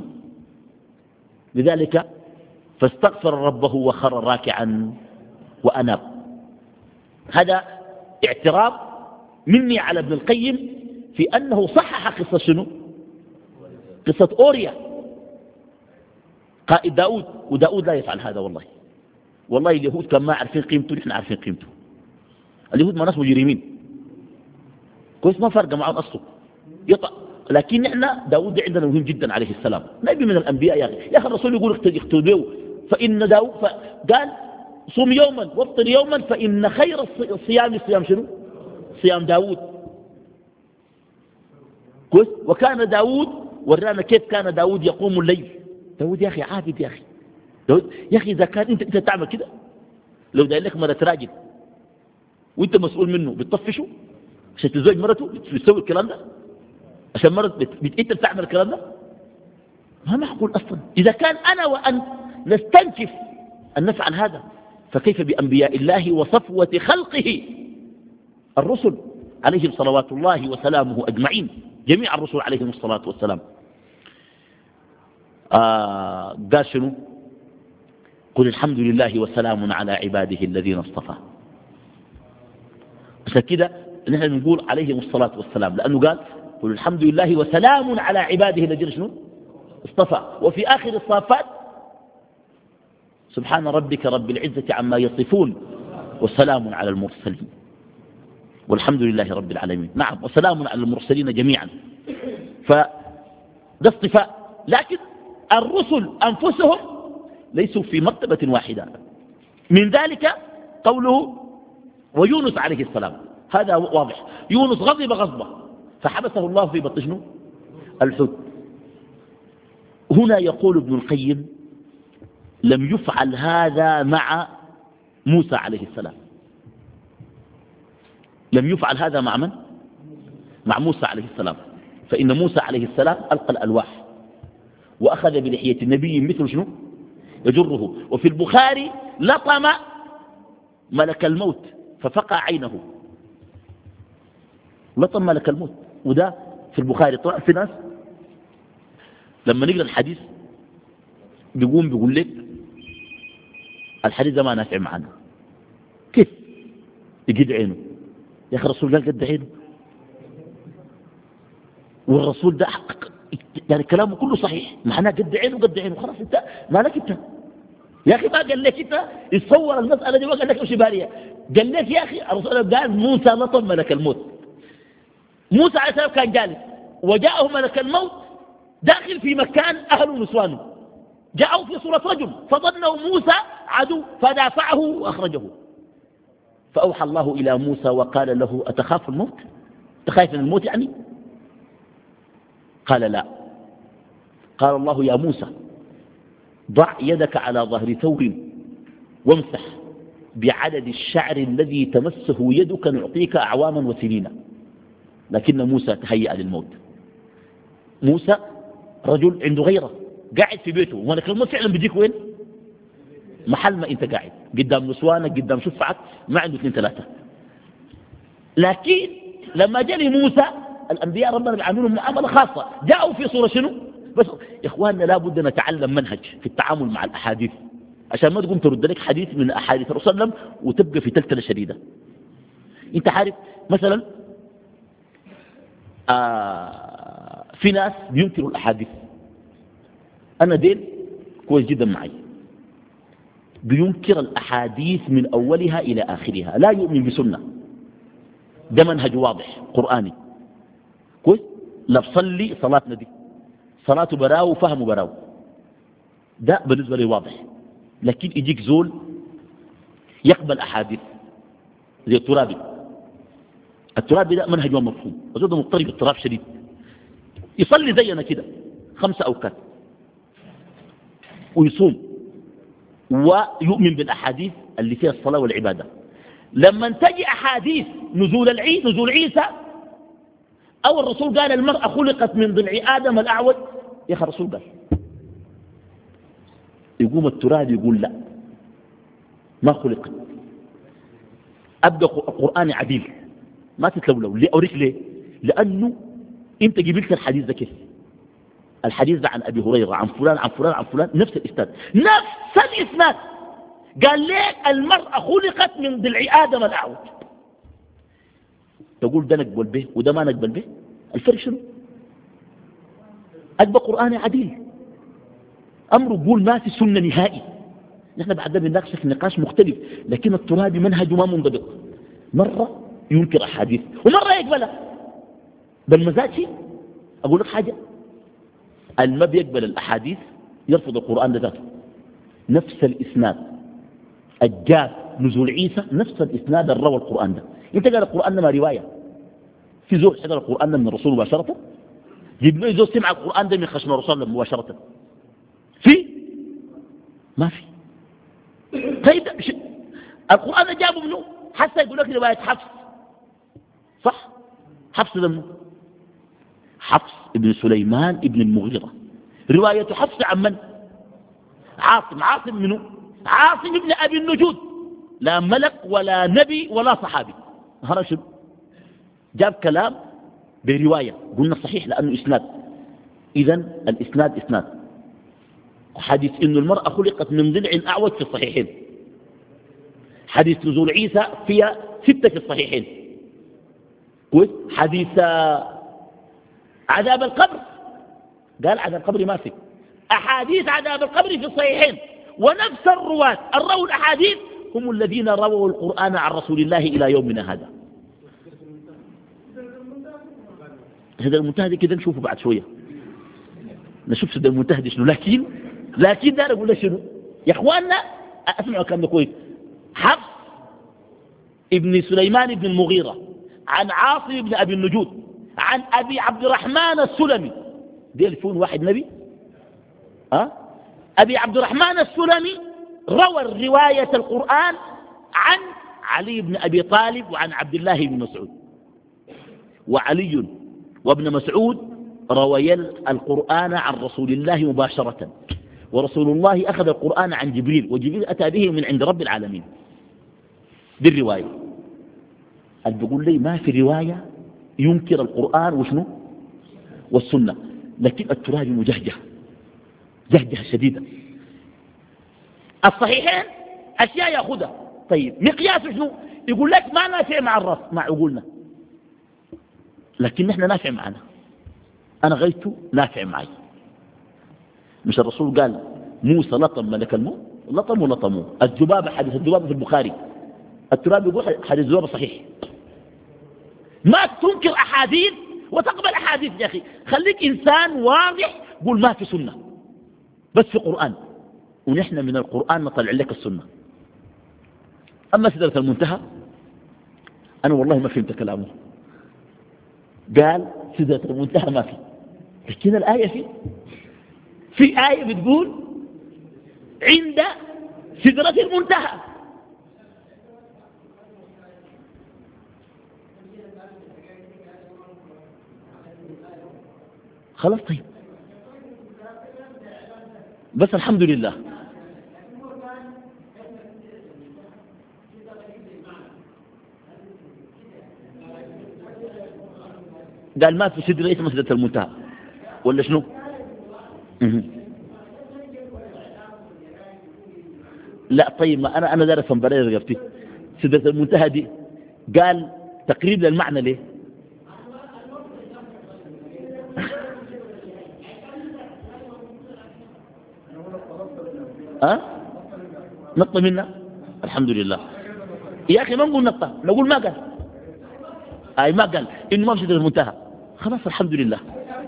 لذلك فاستغفر ربه وخر راكعا وأناب. هذا اعتراف مني على ابن القيم في أنه صحح قصة شنو؟ قصة أوريا قائد داود. وداود لا يفعل هذا. والله اليهود كان ما عارفين قيمته، نحن عارفين قيمته. اليهود ما ناس مجرمين كويس، ما فرق معهم أصله يطأ. لكن نحن داود عندنا مهم جدا عليه السلام، نبي من الأنبياء. يا أخي الرسول يقول اقتدوا فإن داود قال صوم يوما وافطر يوما فإن خير الصيام صيام شنو؟ صيام داود. كويس. وكان داود ورانا كيف كان داود يقوم الليل داود يا أخي عابد يا أخي. داود يا أخي إذا كان أنت تعمل كده، لو داير لك مرة راجل وأنت مسؤول منه بتطفشه عشان تزوج مرته، بتسوي الكلام ده عشان مرة أنت بتعمل الكلام ده؟ ما معقول أصلا. إذا كان أنا وأنت نستنكف أن نفعل هذا، فكيف بأنبياء الله وصفوة خلقه الرسل عليهم صلوات الله وسلامه أجمعين، جميع الرسل عليهم الصلاة والسلام. قال شنو؟ قل الحمد لله وسلام على عباده الذين اصطفى. بس كده نحن نقول عليهم الصلاة والسلام، لأنه قال قل الحمد لله وسلام على عباده الذين شنو اصطفى. وفي آخر الصافات سبحان ربك رب العزة عما يصفون وسلام على المرسلين والحمد لله رب العالمين. نعم، وسلام على المرسلين جميعا. فده اصطفاء. لكن الرسل أنفسهم ليسوا في مرتبة واحدة. من ذلك قوله ويونس عليه السلام، هذا واضح. يونس غضب غضبه فحبسه الله في بطن شنو؟ الحوت. هنا يقول ابن القيم لم يفعل هذا مع موسى عليه السلام. لم يفعل هذا مع من؟ مع موسى عليه السلام. فإن موسى عليه السلام ألقى الألواح وأخذ بلحية النبي مثل شنو؟ يجره. وفي البخاري لطم ملك الموت ففقع عينه. لطم ملك الموت، وده في البخاري. طبعا في ناس لما نقرأ الحديث بيقول لك الحديث ده ما نافع معنا. كيف يقد عينه؟ يا أخي الرسول قال قد عينه، والرسول ده يعني كلامه كله صحيح، معناه قد عينه قد عينه. خلاص انت مالك انت يا أخي؟ ما قال لك انت يتصور المسألة دي، ما قال لك ايش بارية. قال لك يا أخي الرسول قال موسى لطم ملك الموت. موسى عليه السلام كان جالس وجاءه ملك الموت داخل في مكان أهله ونسوانه، جاءوا في صورة رجل فظنوا موسى عدو فدافعه وأخرجه. فأوحى الله إلى موسى وقال له أتخاف الموت؟ تخاف من الموت يعني؟ قال لا. قال الله يا موسى ضع يدك على ظهر ثور وامسح بعدد الشعر الذي تمسه يدك نعطيك أعواما وسنين. لكن موسى تهيأ للموت. موسى رجل عنده غيرة، قاعد في بيته، وملك الموت فعلا بيجيك وين؟ محل ما انت قاعد قدام نسوانك قدام شفعك، ما عنده 2 3. لكن لما جاء موسى الأنبياء ربنا بيعاملهم معاملة خاصة، جاءوا في صورة شنو؟ بس يا إخواننا لابد نتعلم منهج في التعامل مع الأحاديث، عشان ما تقوم ترد لك حديث من أحاديث الرسول صلى الله عليه وسلم وتبقى في تلتلة شديدة. انت عارف مثلا في ناس بينكروا الأحاديث. أنا دين كويس جدا معي، بينكر الأحاديث من أولها إلى آخرها، لا يؤمن بسنة. ده منهج واضح قرآني كويس. لا بصلي صلاتنا دي صلاة براو وفهم براو، ده بالنسبة لي واضح. لكن يجيك زول يقبل أحاديث زي الترابي. الترابي ده منهج ومفهوم، وزود مضطرب اضطراب شديد، يصلي زينا كده 5 أوقات ويصوم ويؤمن بالأحاديث اللي فيها الصلاة والعبادة. لما تجي أحاديث نزول العيد نزول عيسى أو الرسول قال المرأة خلقت من ضلع آدم الأعوج، يا أخي الرسول قال، يقوم الترابي يقول لا ما خلقت. أبقى القرآن عديل ما تتلولو. ليه أوريك ليه؟ لأنه أنت جبلت الحديث ده كيف؟ الحديث ده عن أبي هريرة عن فلان عن فلان عن فلان، نفس الإسناد نفس الإسناد. قال لك المرأة خلقت من ضلع آدم الأعوج، تقول ده نقبل به وده ما نقبل به، الفرق شنو؟ أبقى قرآن عديل، أمره يقول ما في سنة نهائي. نحن بعد ذلك بنناقش في نقاش مختلف، لكن الترابي منهجه ما منضبط، مرة ينكر أحاديث ومرة يقبلها بالمزاج. أقول لك حاجة، ما بيقبل الأحاديث يرفض القرآن ذاته. نفس الإسناد الجاء نزول عيسى نفس الإسناد الروى القرآن ده. انت قال القرآن ده ما رواية، في زور حضر القرآن ده من الرسول مباشرة، جيب له زور سمع القرآن ده من خشم الرسول مباشرة. في ما في. طيب القرآن جابه منه حتى يقول لك رواية حفص صح. حفص ده منه حفص ابن سليمان ابن المغيرة. رواية حفص عن من؟ عاصم منه عاصم ابن أبي النجود، لا ملك ولا نبي ولا صحابي. هذا شنو؟ جاب كلام برواية قلنا صحيح لأنه إسناد. إذن الإسناد إسناد. حديث إن المرأة خلقت من ضلع أعوج في الصحيحين. حديث نزول عيسى فيها 6 في الصحيحين. حديث عذاب القبر قال عذاب القبر ما في. أحاديث عذاب القبر في الصحيحين، ونفس الرواة الرووا الأحاديث هم الذين رووا القرآن عن رسول الله إلى يومنا هذا. هذا المنتهى كده نشوفه بعد شوية، نشوف سيد المنتهى شنو. لكن دار أقول لك شنو يا إخواننا، أسمعوا كلام ده كويس. حفص ابن سليمان ابن المغيرة عن عاصم ابن أبي النجود عن أبي عبد الرحمن السلمي. دي الفون واحد نبي. أبي عبد الرحمن السلمي روى رواية القرآن عن علي بن أبي طالب وعن عبد الله بن مسعود. وعلي وابن مسعود رويا القرآن عن رسول الله مباشرة، ورسول الله أخذ القرآن عن جبريل، وجبريل أتى به من عند رب العالمين. دي الرواية. اللي بيقول لي ما في رواية ينكر القرآن وشنو والسنة، لكن الترابي مجهجه جهجه شديدة. الصحيحين أشياء يأخذها. طيب مقياس شنو؟ يقول لك ما نافع مع الراس مع عقولنا، لكن نحن نافع معنا. أنا غيته نافع معي. مش الرسول قال موسى لطم ملك الموت؟ لطموه. الذبابة حديث الذبابة في البخاري، الترابي يقول حديث الذبابة صحيح. ما تنكر أحاديث وتقبل أحاديث يا أخي. خليك إنسان واضح، قول ما في سنة بس في قرآن، ونحن من القرآن نطلع لك السنة. أما سدرة المنتهى أنا والله ما فهمت كلامه. قال سدرة المنتهى ما في، لكن الآية في آية بتقول عند سدرة المنتهى. خلاص طيب، بس الحمد لله. قال ما في سدرة اسمها سدرة المنتهى ولا شنو؟ لا طيب، ما أنا دارس فنبرير رقبتي. سدرة المنتهى دي قال تقريب للمعنى ليه؟ نطة منا الحمد لله يا أخي. ما نقول نطة، نقول ما قال ما قال إنه ما في سدرة المنتهى. خلاص الحمد لله.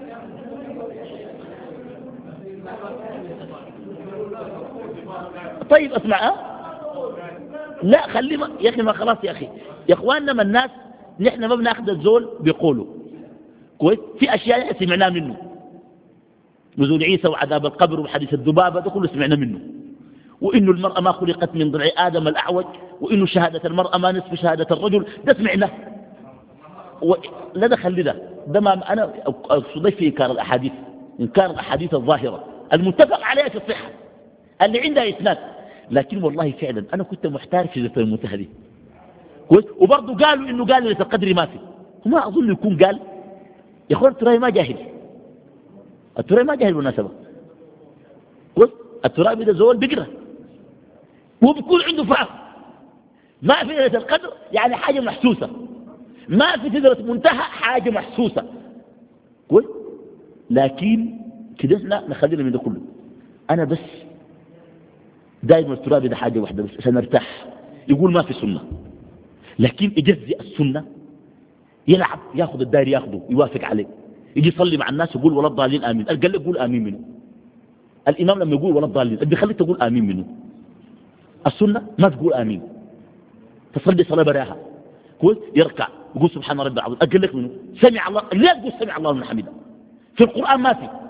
طيب اسمع. لا خلي يا أخي، ما خلاص يا أخي. يا إخواننا ما الناس نحن ما بناخذ الزول بيقولوا كويس. في أشياء سمعناه منه، نزول عيسى وعذاب القبر وحديث الذبابة ده كله سمعنا منه، وإنه المرأة ما خلقت من ضلع آدم الأعوج، وإنه شهادة المرأة ما نصف شهادة الرجل، ده سمعناه. لا دخل ده ما أنا أصدق في إنكار الأحاديث، إنكار الأحاديث الظاهرة المتفق عليها في الصحة اللي عندها إسناد. لكن والله فعلا أنا كنت محتار في ذات المنتهى دي كويس. وبرضه قالوا إنه قال ليلة القدر ما في، وما أظن يكون قال. يا أخوان الترابي ما جاهل، الترابي ما جاهل بالمناسبة كويس. الترابي ده زول بقرأ وبيكون عنده فهم. ما في ليلة القدر يعني حاجة محسوسة، ما في سدرة منتهى حاجة محسوسة كويس. لكن كده احنا نخلينا من ده كله. أنا بس دائما الترابي ده حاجة واحدة بس عشان ارتاح. يقول ما في سنة، لكن يجزئ السنة، يلعب ياخذ الداير ياخذه يوافق عليه، يجي يصلي مع الناس يقول ولا الضالين آمين. قال لك قول آمين منه. الإمام لما يقول ولا الضالين بيخليك تقول آمين منه. السنة ما تقول آمين، تصلي صلاة براها كويس، يركع يقول سبحان ربي العظيم. قال لك منه سمع الله، لا تقول سمع الله لمن حمده. في القرآن ما في.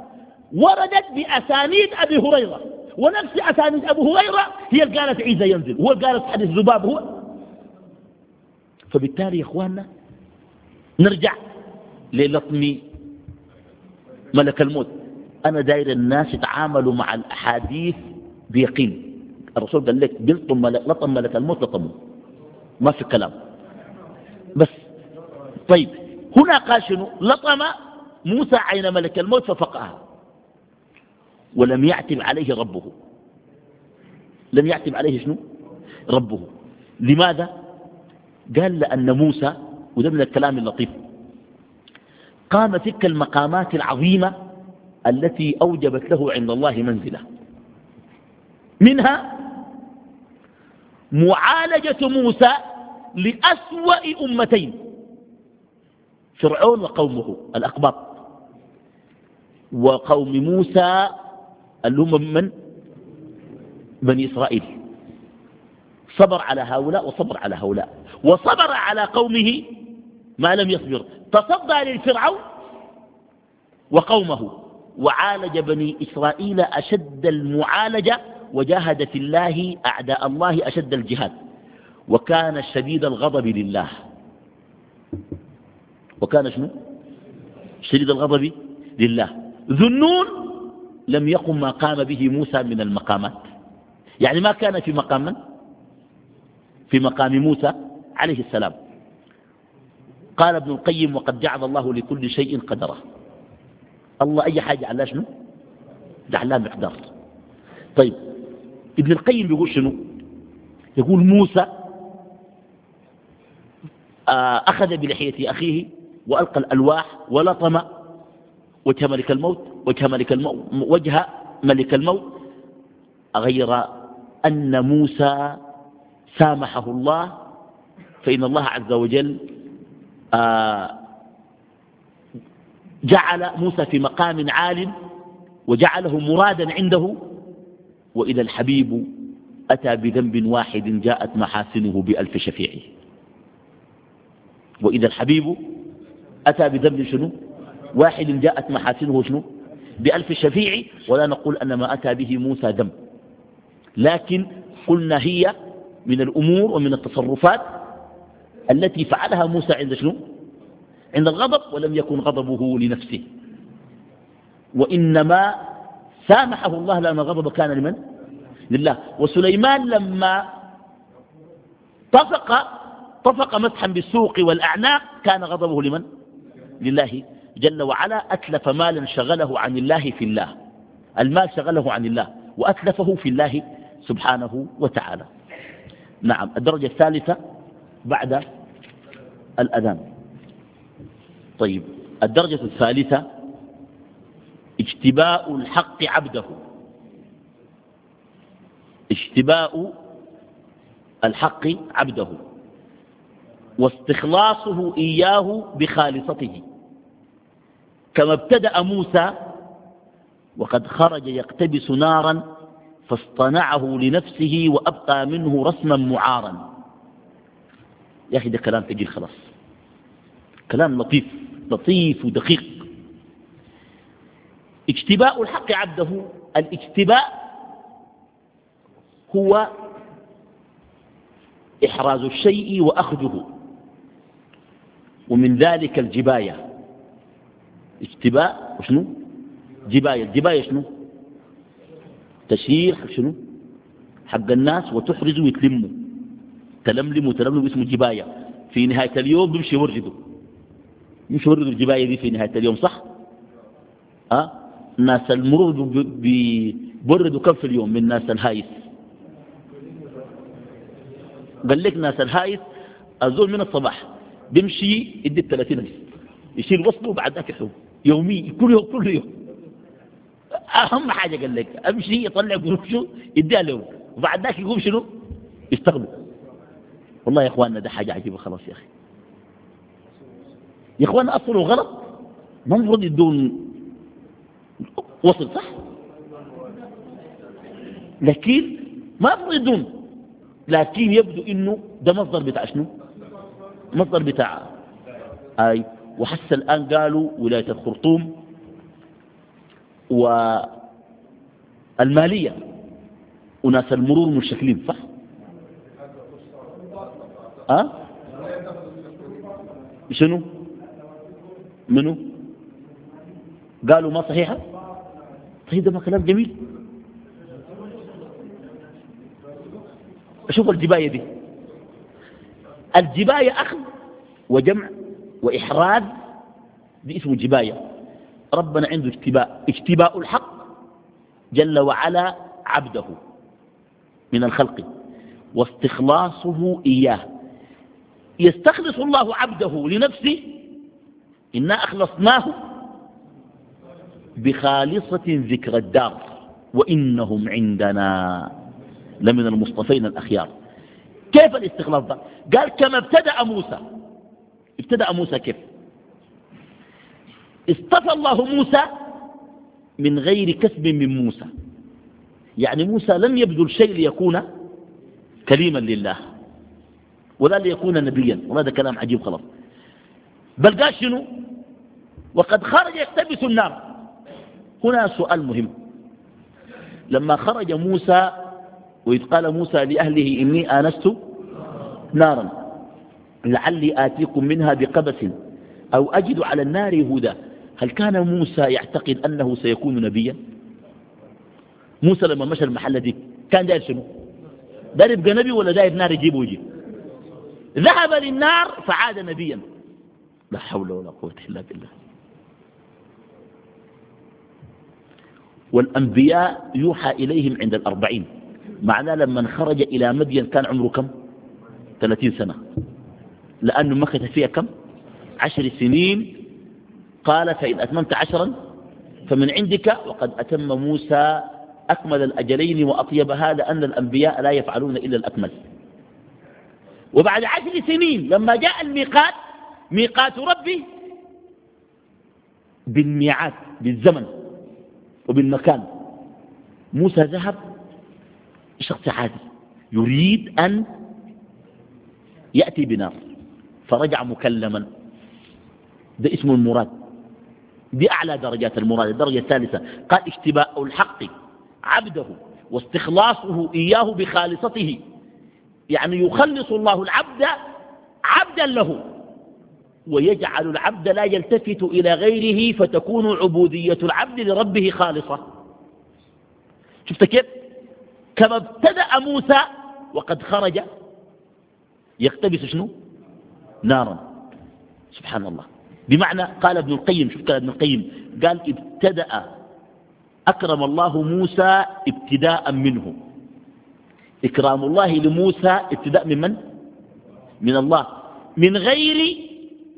وردت بأسانيد أبي هريرة، ونفس أسانيد أبي هريرة هي اللي قالت عيسى ينزل، هو اللي قالت حديث ذباب هو. فبالتالي يا إخواننا نرجع للطم ملك الموت. أنا داير الناس يتعاملوا مع الأحاديث بيقين. الرسول قال لك لطم ملك الموت لطمه، ما في كلام بس. طيب هنا قال شنو؟ لطم موسى عين ملك الموت ففقأها ولم يعتب عليه ربه. لم يعتب عليه شنو؟ ربه. لماذا؟ قال لأن موسى، وده من الكلام اللطيف، قام تلك المقامات العظيمة التي أوجبت له عند الله منزلة، منها معالجة موسى لأسوأ أمتين، فرعون وقومه الأقباط، وقوم موسى اللي هم من بني إسرائيل. صبر على هؤلاء وصبر على هؤلاء، وصبر على قومه ما لم يصبر، تصدى للفرعون وقومه، وعالج بني إسرائيل أشد المعالجة، وجاهد في الله أعداء الله أشد الجهاد، وكان شديد الغضب لله. وكان شنو؟ شديد الغضب لله. ذو النون لم يقم ما قام به موسى من المقامات، يعني ما كان في مقام من؟ في مقام موسى عليه السلام. قال ابن القيم: وقد جعل الله لكل شيء قدره. الله أي حاجة على شنو؟ جعلها مقدار. طيب ابن القيم بيقول شنو؟ يقول موسى أخذ بلحية أخيه وألقى الألواح ولطم وجه ملك الموت، وجه ملك الموت، غير أن موسى سامحه الله، فإن الله عز وجل جعل موسى في مقام عال وجعله مرادا عنده. وإذا الحبيب أتى بذنب واحد جاءت محاسنه بألف شفيع. وإذا الحبيب أتى بذنب شنو؟ واحد جاءت محاسنه شنو؟ بألف شفيع. ولا نقول أن ما أتى به موسى ذنب، لكن قلنا هي من الأمور ومن التصرفات التي فعلها موسى عند شنو؟ عند الغضب، ولم يكن غضبه لنفسه، وإنما سامحه الله لأن الغضب كان لمن؟ لله. وسليمان لما طفق مسحا بالسوق والأعناق كان غضبه لمن؟ لله جل وعلا. أتلف مالا شغله عن الله في الله، المال شغله عن الله وأتلفه في الله سبحانه وتعالى. نعم. الدرجة الثالثة بعد الأذان. طيب الدرجة الثالثة اجتباء الحق عبده. اجتباء الحق عبده واستخلاصه إياه بخالصته، كما ابتدأ موسى وقد خرج يقتبس نارا فاصطنعه لنفسه وأبقى منه رسما معارا. يا أخي ده كلام ثقيل خلاص، كلام لطيف ودقيق. اجتباء الحق عبده، الاجتباء هو إحراز الشيء وأخذه، ومن ذلك الجباية. اجتباء وشنو؟ جباية. الجباية شنو؟ تشير شنو؟ حق الناس وتحرز ويتلموا، تلملم اسمه جباية. في نهاية اليوم بيمشي يوردوا الجباية دي في نهاية اليوم، صح؟ الناس المرور بيوردوا كم في اليوم من ناس الهايس؟ قال لك ناس الهايس الزول من الصباح بيمشي يدي 30 ألف يشيل وصله وبعد ذاك يحوم يومي، كل يوم. أهم حاجة قال لك أمشي يطلع قروشه يديها له، وبعد ذاك يقوم شنو؟ يستغله. والله يا إخواننا ده حاجة عجيبة خلاص يا أخي. يا إخواننا أصله غلط، ما المفروض يدون وصل، صح؟ لكن ما المفروض يدون، لكن يبدو إنه ده مصدر بتاع شنو؟ مصدر بتاع وحتى الآن قالوا ولاية الخرطوم والمالية وناس المرور مشكلين صح؟ أه؟ شنو؟ منو؟ قالوا ما صحيحة؟ طيب ده ما كلام جميل. شوف الجباية دي، الجباية أخذ وجمع وإحراز، دي اسمه جباية. ربنا عنده اجتباء الحق جل وعلا عبده من الخلق واستخلاصه إياه. يستخلص الله عبده لنفسه، إنا أخلصناه بخالصة ذكر الدار وإنهم عندنا لمن المصطفين الأخيار. كيف الاستخلاص ده؟ قال كما ابتدأ موسى كيف؟ اصطفى الله موسى من غير كسب من موسى، يعني موسى لم يبذل شيء ليكون كليما لله ولا ليكون نبيا، وهذا كلام عجيب خلاص. بل قال شنو؟ وقد خرج يقتبس النار. هنا سؤال مهم، لما خرج موسى وإذ قال موسى لأهله إني آنست نارا لعلي آتيكم منها بقبس أو أجد على النار هدى، هل كان موسى يعتقد أنه سيكون نبيا؟ موسى لما مشى المحلة دي كان داير شنو؟ داير يبقى نبي ولا داير نار يجيبه ويجي؟ ذهب للنار فعاد نبيا. لا حول ولا قوة إلا بالله. والأنبياء يوحى إليهم عند 40، معناه لما خرج إلى مدين كان عمره كم؟ 30 سنة، لأنه مكث فيها كم؟ 10 سنين. قال فإن أتممت 10 فمن عندك، وقد أتم موسى أكمل الأجلين وأطيبها، لأن الأنبياء لا يفعلون إلا الأكمل. وبعد 10 سنين لما جاء الميقات، ميقات ربي بالميعاد بالزمن وبالمكان، موسى ذهب شخص عادي يريد أن يأتي بنار فرجع مكلما. ده اسمه المراد، دي أعلى درجات المراد. الدرجة الثالثة قال اجتباء الحق عبده واستخلاصه إياه بخالصته، يعني يخلص الله العبد عبدا له ويجعل العبد لا يلتفت إلى غيره، فتكون عبودية العبد لربه خالصة. شفت كيف؟ كما ابتدأ موسى وقد خرج يقتبس شنو؟ نارا. سبحان الله. بمعنى قال ابن القيم، شوف كلام ابن القيم، قال ابتدأ أكرم الله موسى ابتداء منه. إكرام الله لموسى ابتداء من من؟ من الله، من غير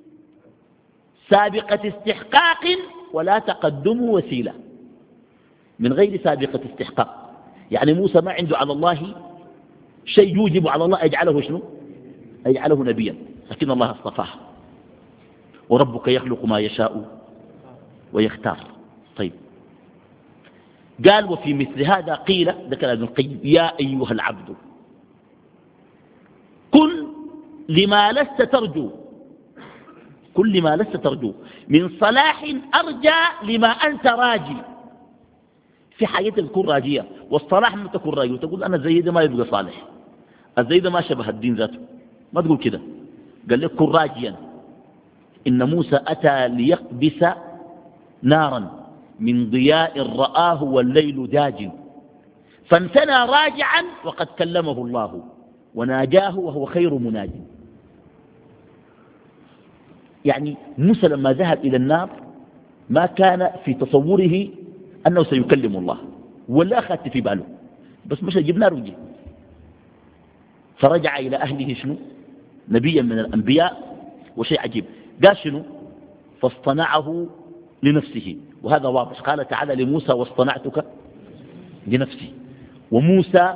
سابقة استحقاق ولا تقدم وسيلة. من غير سابقة استحقاق، يعني موسى ما عنده على الله شيء يوجب على الله يجعله شنو؟ يجعله نبيا، لكن الله اصطفاه. وربك يخلق ما يشاء ويختار. طيب قال وفي مثل هذا قيل، ذكر ابن القيم، يا أيها العبد كل لما لست ترجو، كل ما لست ترجو من صلاح أرجى لما أنت راجي. في حاجة تكون راجية، والصلاح ما تكون راجي وتقول أنا زي ده ما يبقى صالح، الزي ده ما شبه الدين ذاته، ما تقول كده. قال لك كن راجيا. إن موسى أتى ليقبس نارا من ضياء رآه والليل داج، فانثنى راجعا وقد كلمه الله وناجاه وهو خير مناج. يعني موسى لما ذهب إلى النار ما كان في تصوره أنه سيكلم الله، ولا أخذت في باله، بس مش يجيب نار وجه. فرجع إلى أهله شنو؟ نبيا من الأنبياء. وشيء عجيب قال شنو؟ فاصطنعه لنفسه، وهذا واضح. قال تعالى لموسى واصطنعتك لنفسي. وموسى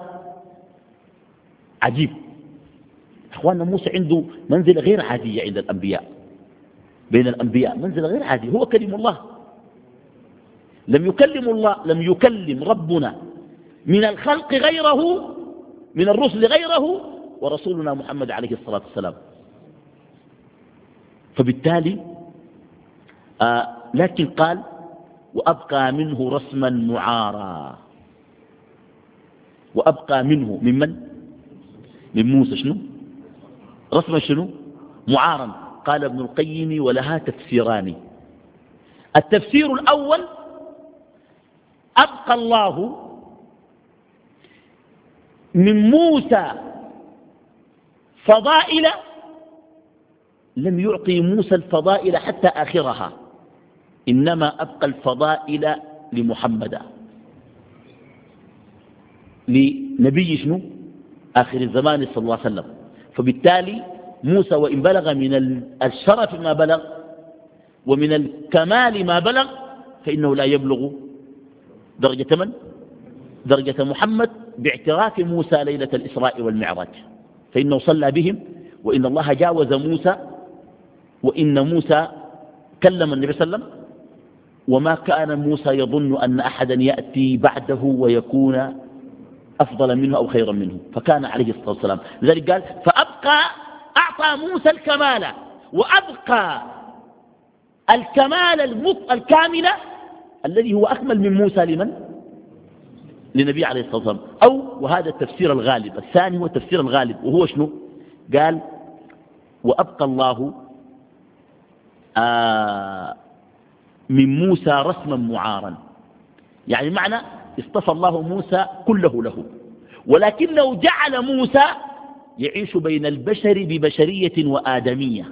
عجيب أخواننا، موسى عنده منزلة غير عادية عند الأنبياء، بين الأنبياء منزلة غير عادية. هو كلم الله، لم يكلم ربنا من الخلق غيره، من الرسل غيره، ورسولنا محمد عليه الصلاة والسلام. فبالتالي لكن قال وأبقى منه رسما معارا. وأبقى منه ممن؟ من موسى شنو؟ رسما شنو؟ معارا. قال ابن القيم ولها تفسيران. التفسير الأول أبقى الله من موسى فضائل لم يعطي موسى الفضائل حتى آخرها، إنما أبقى الفضائل لمحمد، لنبي شنو؟ آخر الزمان صلى الله عليه وسلم. فبالتالي موسى وإن بلغ من الشرف ما بلغ ومن الكمال ما بلغ فإنه لا يبلغ درجة من؟ درجة محمد، باعتراف موسى ليلة الإسراء والمعراج، فإنه صلى بهم، وإن الله جاوز موسى، وإن موسى كلم النبي صلى الله عليه وسلم، وما كان موسى يظن أن أحدا يأتي بعده ويكون أفضل منه أو خيرا منه، فكان عليه الصلاة والسلام. لذلك قال فأبقى، أعطى موسى الكمال وأبقى الكمال الكامل الذي هو أكمل من موسى لمن؟ للنبي عليه الصلاة والسلام. أو وهذا التفسير الغالب. الثاني هو التفسير الغالب، وهو شنو؟ قال وأبقى الله من موسى رسما معارا، يعني معنى اصطفى الله موسى كله له، ولكنه جعل موسى يعيش بين البشر ببشرية وآدمية،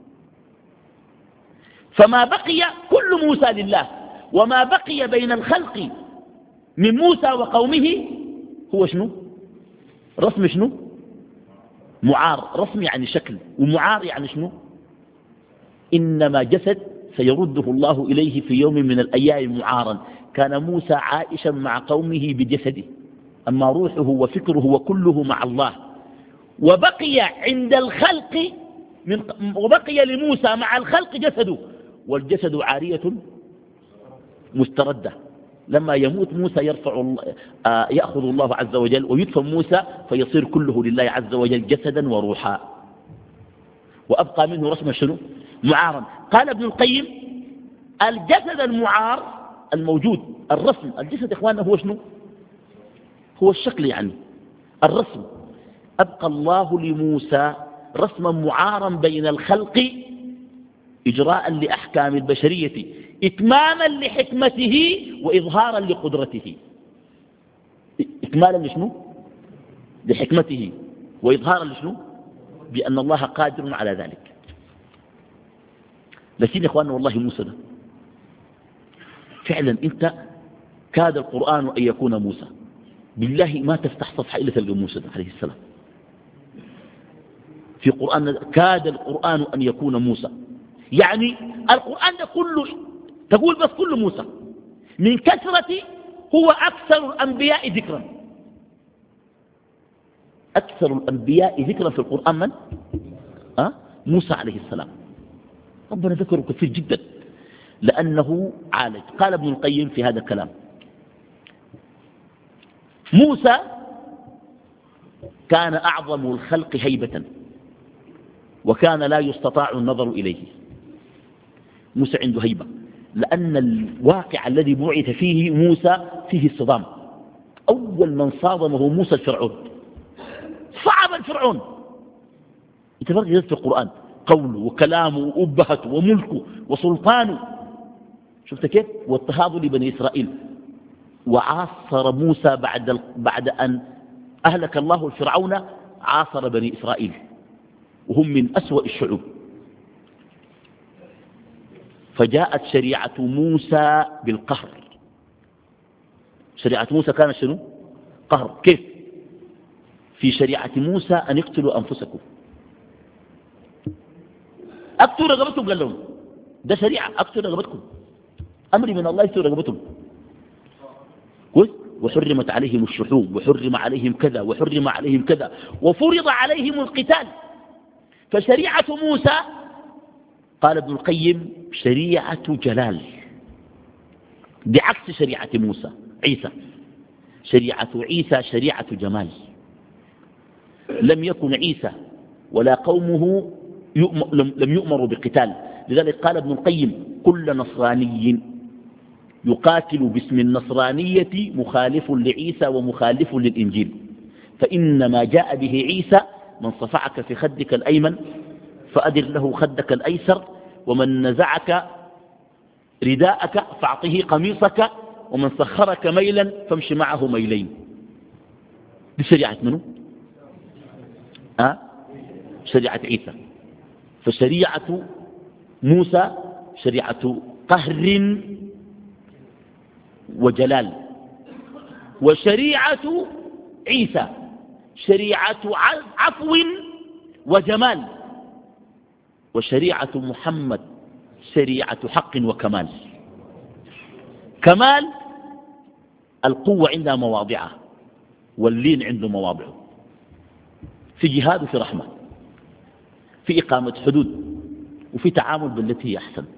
فما بقي كل موسى لله، وما بقي بين الخلق من موسى وقومه هو شنو؟ رسم شنو؟ معار. رسم يعني شكل، ومعار يعني شنو؟ إنما جسد سيرده الله إليه في يوم من الأيام معارا. كان موسى عائشا مع قومه بجسده، أما روحه وفكره وكله مع الله. وبقي عند الخلق وبقي لموسى مع الخلق جسده، والجسد عارية مستردة. لما يموت موسى يأخذ الله عز وجل ويدفن موسى فيصير كله لله عز وجل جسدا وروحا. وأبقى منه رسم شنو؟ معارا. قال ابن القيم الجسد المعار الموجود، الرسم، الجسد إخواننا هو شنو؟ هو الشكل، يعني الرسم. أبقى الله لموسى رسما معارا بين الخلق إجراء لأحكام البشرية، إتماما لحكمته وإظهارا لقدرته. إكمالا لشنو؟ لحكمته، وإظهارا لشنو؟ بأن الله قادر على ذلك. لكن يا إخواننا والله موسى ده فعلا أنت كاد القرآن أن يكون موسى. بالله ما تفتح صفحة إلا تلقى موسى ده عليه السلام في قرآن. كاد القرآن أن يكون موسى، يعني القرآن ده كله تقول بس كله موسى، من كثرة هو أكثر الأنبياء ذكرا. أكثر الأنبياء ذكرا في القرآن من؟ موسى عليه السلام. ربنا ذكره كثير جدا لأنه عالج. قال ابن القيم في هذا الكلام موسى كان أعظم الخلق هيبة، وكان لا يستطاع النظر إليه. موسى عنده هيبة لأن الواقع الذي بعث فيه موسى فيه الصدام. أول من صادمه موسى الفرعون، صعب الفرعون. انت فرق في القرآن قوله وكلامه وأبهته وملكه وسلطانه، شفت كيف؟ واضطهاد لبني إسرائيل. وعاصر موسى بعد أن أهلك الله الفرعون، عاصر بني إسرائيل وهم من أسوأ الشعوب. فجاءت شريعة موسى بالقهر. شريعة موسى كانت شنو؟ قهر. كيف؟ في شريعة موسى أن يقتلوا أنفسكم. اقتلوا رقبتكم، قال لهم ده شريعة، اقتلوا رقبتكم، أمري من الله يقتلوا رقبتكم. وحرمت عليهم الشحوم، وحرم عليهم كذا، وحرم عليهم كذا، وفرض عليهم القتال. فشريعة موسى قال ابن القيم شريعة جلال، بعكس شريعة موسى عيسى. شريعة عيسى شريعة جمال. لم يكن عيسى ولا قومه لم يؤمروا بقتال. لذلك قال ابن القيم كل نصراني يقاتل باسم النصرانية مخالف لعيسى ومخالف للإنجيل، فإنما جاء به عيسى: من صفعك في خدك الأيمن فأدر له خدك الأيسر، ومن نزعك رداءك فاعطه قميصك، ومن سخرك ميلا فامش معه ميلين. دي شريعة منه؟ شريعة عيسى. فشريعة موسى شريعة قهر وجلال، وشريعة عيسى شريعة عفو وجمال، وشريعة محمد شريعة حق وكمال. كمال القوة عندها مواضعها، واللين عنده مواضعه، في جهاد وفي رحمة، في إقامة حدود، وفي تعامل بالتي هي أحسن.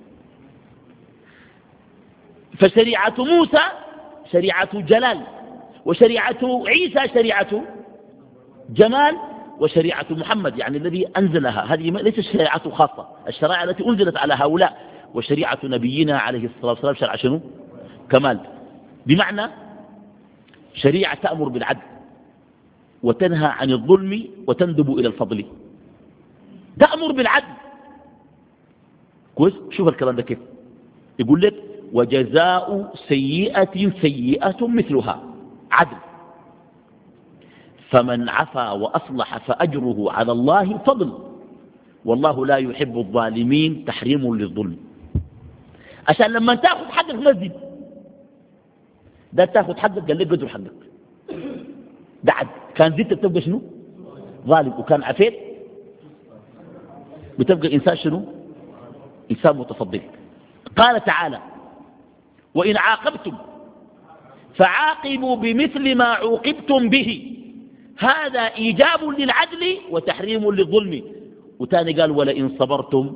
فشريعة موسى شريعة جلال، وشريعة عيسى شريعة جمال، وشريعة محمد يعني الذي أنزلها هذه ليست شريعة خاصة، الشرائع التي أنزلت على هؤلاء. وشريعة نبينا عليه الصلاة والسلام شرع شنو؟ كمال، بمعنى شريعة تأمر بالعدل وتنهى عن الظلم وتندب إلى الفضل. تأمر بالعدل كويس. شوف الكلام ده كيف يقول لك: وجزاء سيئة سيئة مثلها، عدل. فمن عفا وأصلح فأجره على الله فضل، والله لا يحب الظالمين، تحريم للظلم. عشان لما تاخذ حقك مسجد ده تاخذ حقك قال لك قدر حقك، ده عدل. كان زدت بتبقى شنو؟ ظالم. وكان عفيت بتبقى إنسان شنو؟ إنسان متفضل. قال تعالى: وإن عاقبتم فعاقبوا بمثل ما عوقبتم به، هذا إيجاب للعدل وتحريم للظلم. وتاني قال: ولئن صبرتم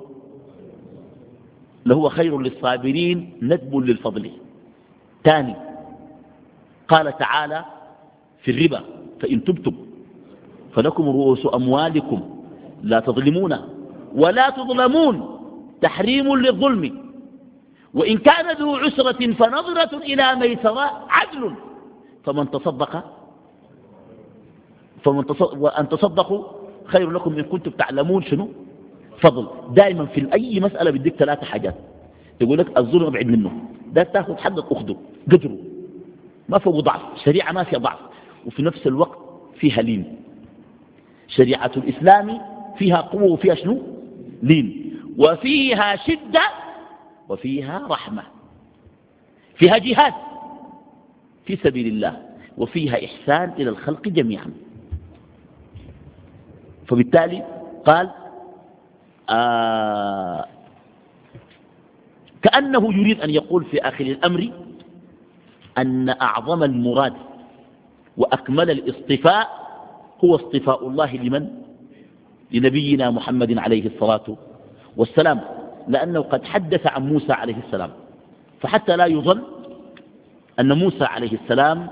لهو خير للصابرين، ندب للفضل. تاني قال تعالى في الربا: فإن تبتم فلكم رؤوس أموالكم لا تظلمون ولا تظلمون، تحريم للظلم. وإن كان ذو عسرة فنظرة إلى ميسرة، عدل. وأن تصدقوا خير لكم إن كنتم تعلمون شنو؟ فضل. دائما في أي مسألة بديك 3 حاجات، يقول لك الظلم ابعد منه، ده تاخذ حقك أخذه قدره، ما فيه ضعف، شريعة ما فيها ضعف، وفي نفس الوقت فيها لين. شريعة الإسلام فيها قوة وفيها شنو؟ لين، وفيها شدة وفيها رحمة، فيها جهاد في سبيل الله، وفيها إحسان إلى الخلق جميعا. فبالتالي قال كأنه يريد أن يقول في آخر الأمر أن أعظم المراد وأكمل الاصطفاء هو اصطفاء الله لمن؟ لنبينا محمد عليه الصلاة والسلام، لأنه قد حدث عن موسى عليه السلام، فحتى لا يظن أن موسى عليه السلام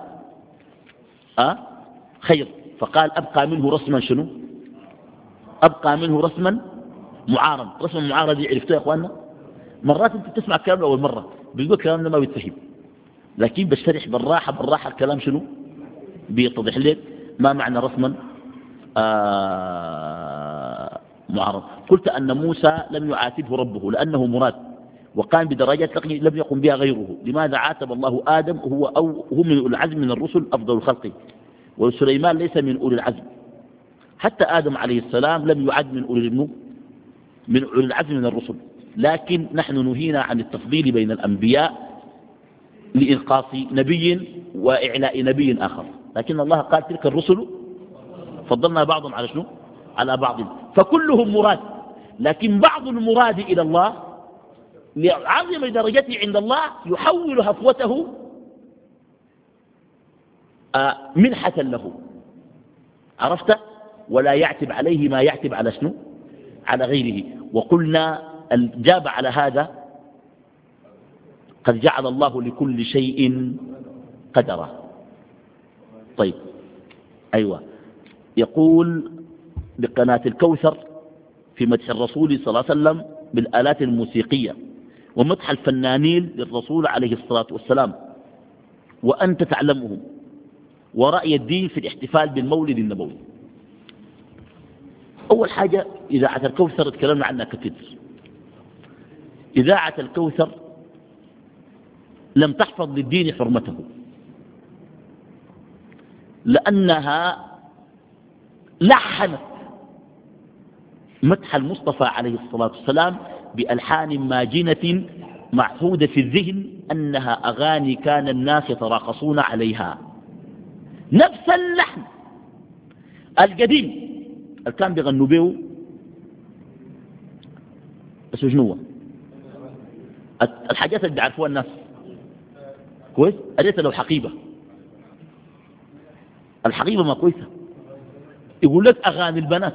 خير، فقال: أبقى منه رسما شنو؟ أبقى منه رسما معارض. رسما معارض دي عرفتوا يا أخواننا؟ مرات أنت تسمع الكلام أول مرة بيقول الكلام ده ما بيتفهم، لكن بشرح بالراحة الكلام شنو؟ بيتضح لك ما معنى رسما معارض. قلت أن موسى لم يعاتبه ربه لأنه مراد، وقام بدرجات لم يقم بها غيره. لماذا عاتب الله آدم وهو من أولي العزم من الرسل أفضل الخلق، وسليمان ليس من أولي العزم؟ حتى آدم عليه السلام لم يعد من أولي العزم من الرسل، لكن نحن نهينا عن التفضيل بين الأنبياء لإنقاص نبي وإعلاء نبي آخر، لكن الله قال: تلك الرسل فضلنا بعضهم على شنو؟ على بعض. فكلهم مراد، لكن بعض المراد إلى الله لعظم درجته عند الله يحول هفوته منحة له، عرفت؟ ولا يعتب عليه ما يعتب على شنو؟ على غيره. وقلنا الجاب على هذا: قد جعل الله لكل شيء قدرا. طيب أيوة، يقول بقناة الكوثر في مدح الرسول صلى الله عليه وسلم بالآلات الموسيقية: ومدح الفنانين للرسول عليه الصلاة والسلام، وأنت تعلمهم، ورأي الدين في الاحتفال بالمولد النبوي. أول حاجة إذاعة الكوثر اتكلمنا عنها كثير. إذاعة الكوثر لم تحفظ للدين حرمته، لأنها لحنت مدح المصطفى عليه الصلاة والسلام بألحان ماجنة معهودة في الذهن أنها أغاني كان الناس يتراقصون عليها. نفس اللحن القديم اللي كان بيغنوا به بس شنو الحاجات اللي بيعرفوها الناس كويس. أريت لو حقيبة، الحقيبة ما كويسة، يقول لك أغاني البنات،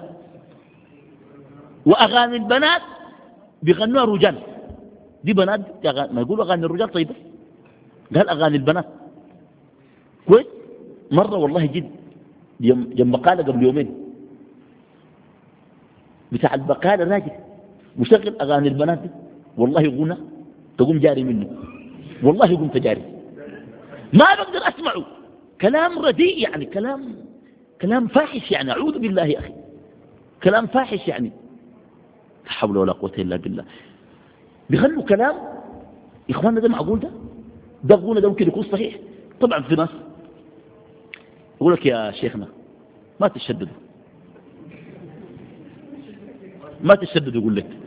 وأغاني البنات بيغنوها رجال، دي بنات ما يقولوا أغاني الرجال طيبة، قال أغاني البنات كويس. مرة والله جد جنب بقالة قبل يومين بتاع البقالة راجل مشغل أغاني البنات دي، والله غنى تقوم جاري منه، والله قمت جاري ما بقدر أسمعه. كلام رديء يعني، كلام فاحش يعني، أعوذ بالله يا أخي، كلام فاحش يعني، لا حول ولا قوة إلا بالله. بيخلوا كلام يا إخواننا ده معقول؟ ده غنى ده ممكن يكون صحيح. طبعا في ناس يقول لك يا شيخنا ما تشددوا، ما تشددوا، يقول لك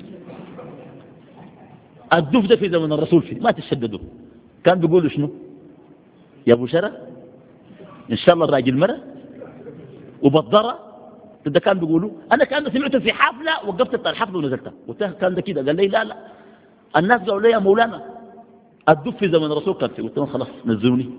الدف ده في زمن الرسول فيه ما تشددوا. كان بيقولوا شنو يا ابو شرى ان شاء الله الراجل مرة وبضرة، ده كان بيقولوا. انا كان سمعته في حفله وقفت الحفله ونزلتها، قلت كان ده كده، قال لي لا الناس قالوا لي يا مولانا الدف في زمن الرسول كان فيه، قلت لهم خلاص نزلوني.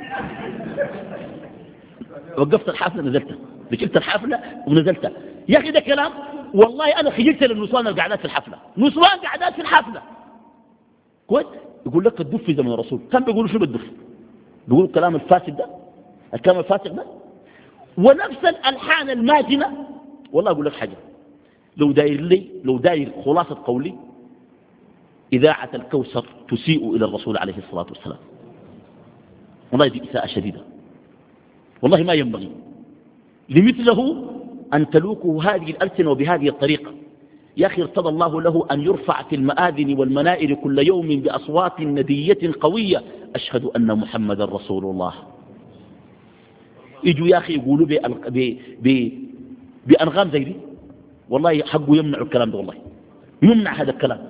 وقفت الحفله نزلتها، ركبت الحفله ونزلتها. يا اخي ده كلام والله انا خجلت للنسوان القعدات في الحفله، نسوان قعدات في الحفله كويس. يقول لك الدف في زمن الرسول، كان بيقولوا شو بالدف؟ بيقولوا الكلام الفاسد ده، الكلام الفاسد ده، ونفس الالحان الماجنه. والله اقول لك حاجه، لو داير خلاصه قولي، اذاعه الكوثر تسيء الى الرسول عليه الصلاه والسلام، والله دي اساءه شديده، والله ما ينبغي لمثله أن تلوكه هذه الألسنة وبهذه الطريقة. يا أخي ارتضى الله له أن يرفع في المآذن والمنائر كل يوم بأصوات ندية قوية أشهد أن محمد رسول الله. يجوا يا أخي يقولوا بأنغام زي دي، والله حقه يمنع الكلام ده، والله يمنع هذا الكلام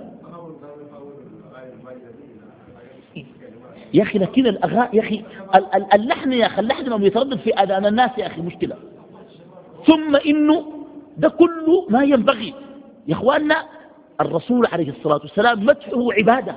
يا أخي. لكن الأغاني يا أخي اللحن يا أخي، اللحن ما يتردد في أذان الناس يا أخي مشكلة. ثم إنه ده كله ما ينبغي يا إخواننا. الرسول عليه الصلاة والسلام مدحه عبادة،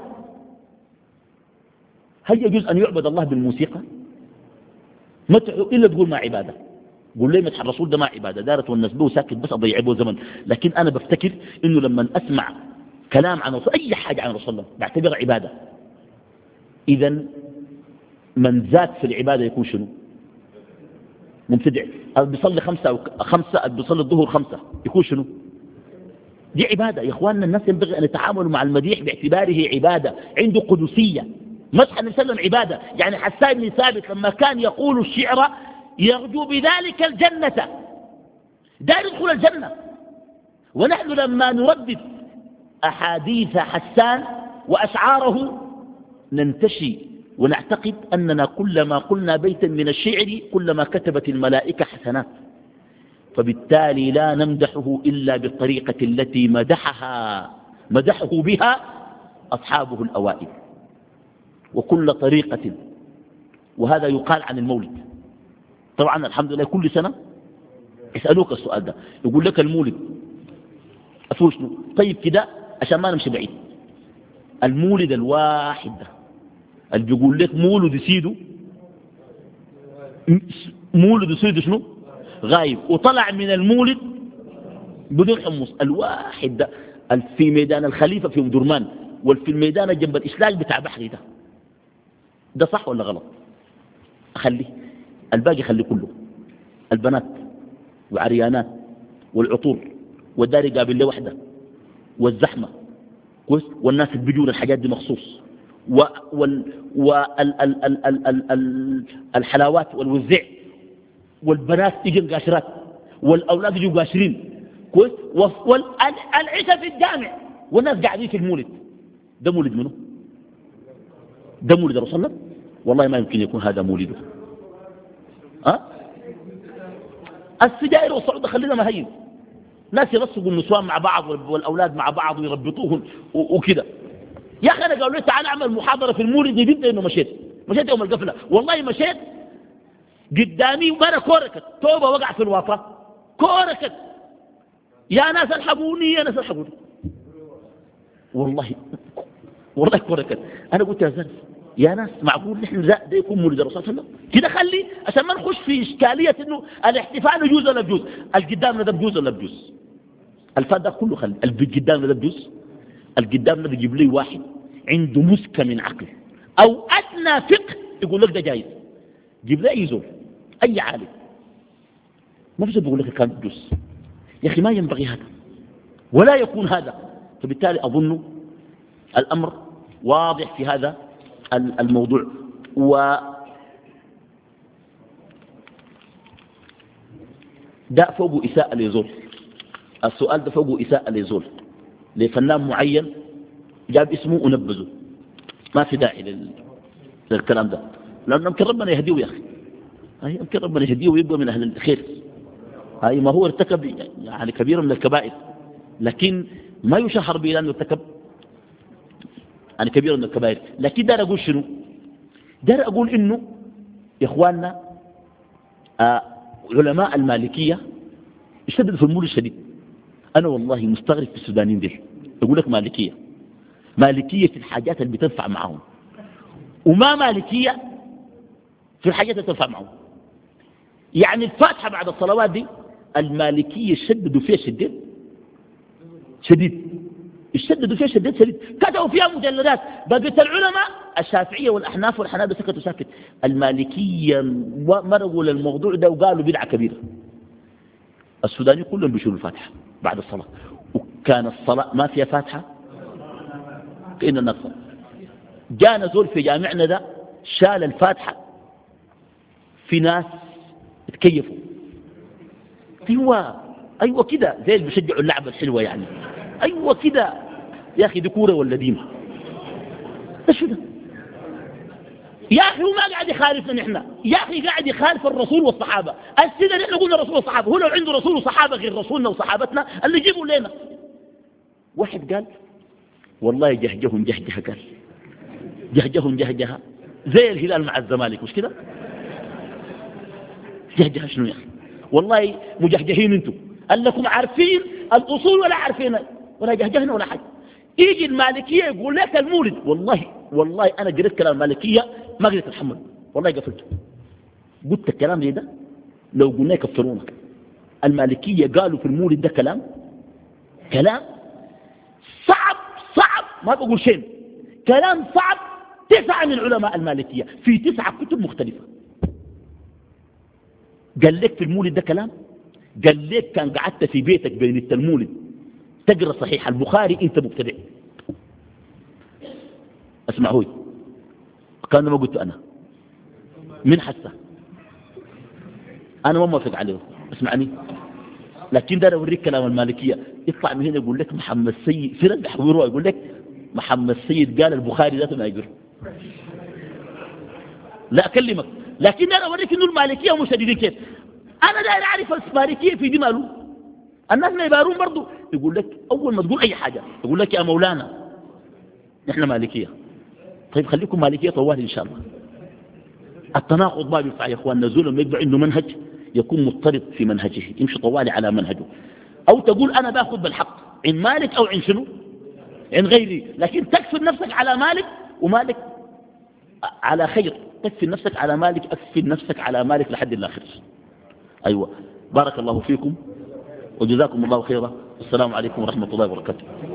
هل يجوز أن يعبد الله بالموسيقى؟ مدحه إلا تقول ما عبادة، قول لي مدح الرسول ده ما عبادة، دارت والنسبه ساكت بس أضيع به زمن. لكن أنا بفتكر إنه لما أسمع كلام عن رسول أي حاجة عن رسول الله بعتبر عبادة. إذن من زاد في العبادة يكون شنو؟ مبتدع. بيصلي خمسة بيصلي الظهر 5 يكون شنو؟ دي عبادة يا إخواننا. الناس ينبغي أن يتعاملوا مع المديح باعتباره عبادة، عنده قدسية. مدح النبي صلى الله عليه وسلم عبادة. يعني حسان بن ثابت لما كان يقول الشعر يرجو بذلك الجنة، دار يدخل الجنة. ونحن لما نردد أحاديث حسان وأشعاره ننتشي ونعتقد أننا كلما قلنا بيتا من الشعر كلما كتبت الملائكة حسنات، فبالتالي لا نمدحه إلا بالطريقة التي مدحه بها أصحابه الأوائل، وكل طريقة. وهذا يقال عن المولد. طبعا الحمد لله كل سنة يسألوك السؤال ده، يقول لك المولد أفو شنو؟ طيب كده عشان ما نمشي بعيد، المولد الواحد ده اللي بيقول لك مولد سيده شنو؟ غايب، وطلع من المولد بدون حمص. الواحد ده في ميدان الخليفة في درمان، والفي الميدان جنب الإسلاج بتاع بحري ده صح ولا غلط؟ أخليه، الباقي خليه كله، البنات وعريانات والعطور والدار قابل له وحده والزحمة كويس، والناس اللي بيجون الحاجات دي مخصوص، والحلاوات والوزع، والبنات يجوا قاشرات، والأولاد يجوا قاشرين، كويس، والعشاء في الجامع، والناس قاعدين في المولد. ده مولد منه؟ ده مولد الرسول صلى الله عليه وسلم؟ والله ما يمكن يكون هذا مولده. السجائر والصعود خلينا مهين، ناس يرصقوا النسوان مع بعض والأولاد مع بعض ويربطوهم وكده. يا أخي أنا قالوا لي تعال أعمل محاضرة في المولد، ندمت إنه مشيت يوم القفلة، والله مشيت قدامي وأنا كوركت توبة وقع في الواطة، كوركت يا ناس الحقوني يا ناس الحقوني، والله كوركت. أنا قلت يا زلمة يا ناس معقول نحن ده يكون مولد الرسول صلى الله عليه وسلم كده؟ خلي عشان ما نخش في إشكالية إنه الاحتفال يجوز ولا بجوز، القدامنا ده بجوز ولا بجوز، الفات ده كله خلي القدامنا ده بجوز. القدامنا ده يجيب لي واحد عنده مسكة من عقل أو أدنى فقه يقول لك ده جايز، جيب لي أي زول أي عالم ما في بيقول لك كان بجوز. يا أخي ما ينبغي هذا ولا يكون هذا. فبالتالي أظن الأمر واضح في هذا الموضوع. ده فوقه إساءة ليزول، السؤال ده فوقه إساءة ليزول لفنان معين جاب اسمه ونبذه، ما في داعي للكلام ده، لأنه يمكن ربنا يهديه يا أخي، يمكن ربنا يهديه ويبقى من أهل الخير. ما هو ارتكب يعني كبير من الكبائر، لكن ما يشهر به لأنه ارتكب يعني كبير من الكبائر. لكن دار أقول شنو؟ دار أقول إنه يا إخواننا علماء المالكية يشددوا في المول الشديد. أنا والله مستغرب في السودانيين دي، يقول لك مالكية في الحاجات اللي بتنفع معهم، وما مالكية في الحاجات اللي بتنفع معهم. يعني الفاتحة بعد الصلوات دي المالكية يشددوا فيها شديد، يشددوا فيها شديد، كتبوا فيها مجلدات. بقيت العلماء الشافعية والأحناف والحنابلة سكتوا ساكت. المالكية مرقوا للموضوع ده وقالوا بدعة كبيرة. السوداني كلهم بيشيلوا الفاتحة بعد الصلاة، وكان الصلاة ما فيها فاتحة كأن الناس. جانا زول في جامعنا ده شال الفاتحة، في ناس اتكيفوا. أيوة كده زي اللي بيشجعوا اللعبة الحلوة يعني. أيوة كده يا أخي، دي كورة ولا ديمة؟ ده شو ده يا أخي؟ هو ما قاعد يخالفنا نحن يا أخي، قاعد يخالف الرسول والصحابة. السيدة نحن قلنا الرسول والصحابة، هو لو عنده رسول وصحابة غير رسولنا وصحابتنا اللي يجيبوا لنا. واحد قال والله جهجهم جهجها، قال جهجهم جهجها زي الهلال مع الزمالك، مش كده؟ جهجها شنو يا أخي؟ والله مجهجهين انتم، قال لكم عارفين الأصول ولا عارفين ولا جهجهنا ولا حاجة. يجي المالكية يقول لك المولد، والله أنا قريت كلام المالكية ما قدرت أتحمل، والله قفلته. قلت الكلام زي ده لو قلنا يكفرونا. المالكية قالوا في المولد ده كلام صعب، ما بقول شيء، كلام صعب. 9 من علماء المالكية في 9 كتب مختلفة قال لك في المولد ده كلام. قال لك كان قعدت في بيتك بين المولد تقرأ صحيح البخاري انت مبتدع. اسمعوي، كان ما قلت انا من حسه، انا ما موافق عليه، اسمعني. لكن ده اوريك كلام المالكيه، يطلع من هنا يقول لك محمد سيد في رد يحوروه، يقول لك محمد سيد قال البخاري ذاته ما يقر. لا اكلمك، لكن انا اوريك انه المالكيه مشددين كيف. انا داير اعرف المالكيه في دي ماله. الناس ما يبارون برضه، يقول لك اول ما تقول اي حاجه يقول لك يا مولانا نحن مالكيه. طيب خليكم مالكيه طوال ان شاء الله. التناقض ما بينفع يا اخوان. نزول لما يقبع عنده منهج يكون مضطرد في منهجه، يمشي طوالي على منهجه. او تقول انا باخذ بالحق عن مالك او عن شنو، عن غيري، لكن تكفر نفسك على مالك ومالك على خير. تكفر نفسك على مالك، اكفر نفسك على مالك لحد الاخر. ايوه، بارك الله فيكم وجزاكم الله خيرا. السلام عليكم ورحمه الله وبركاته.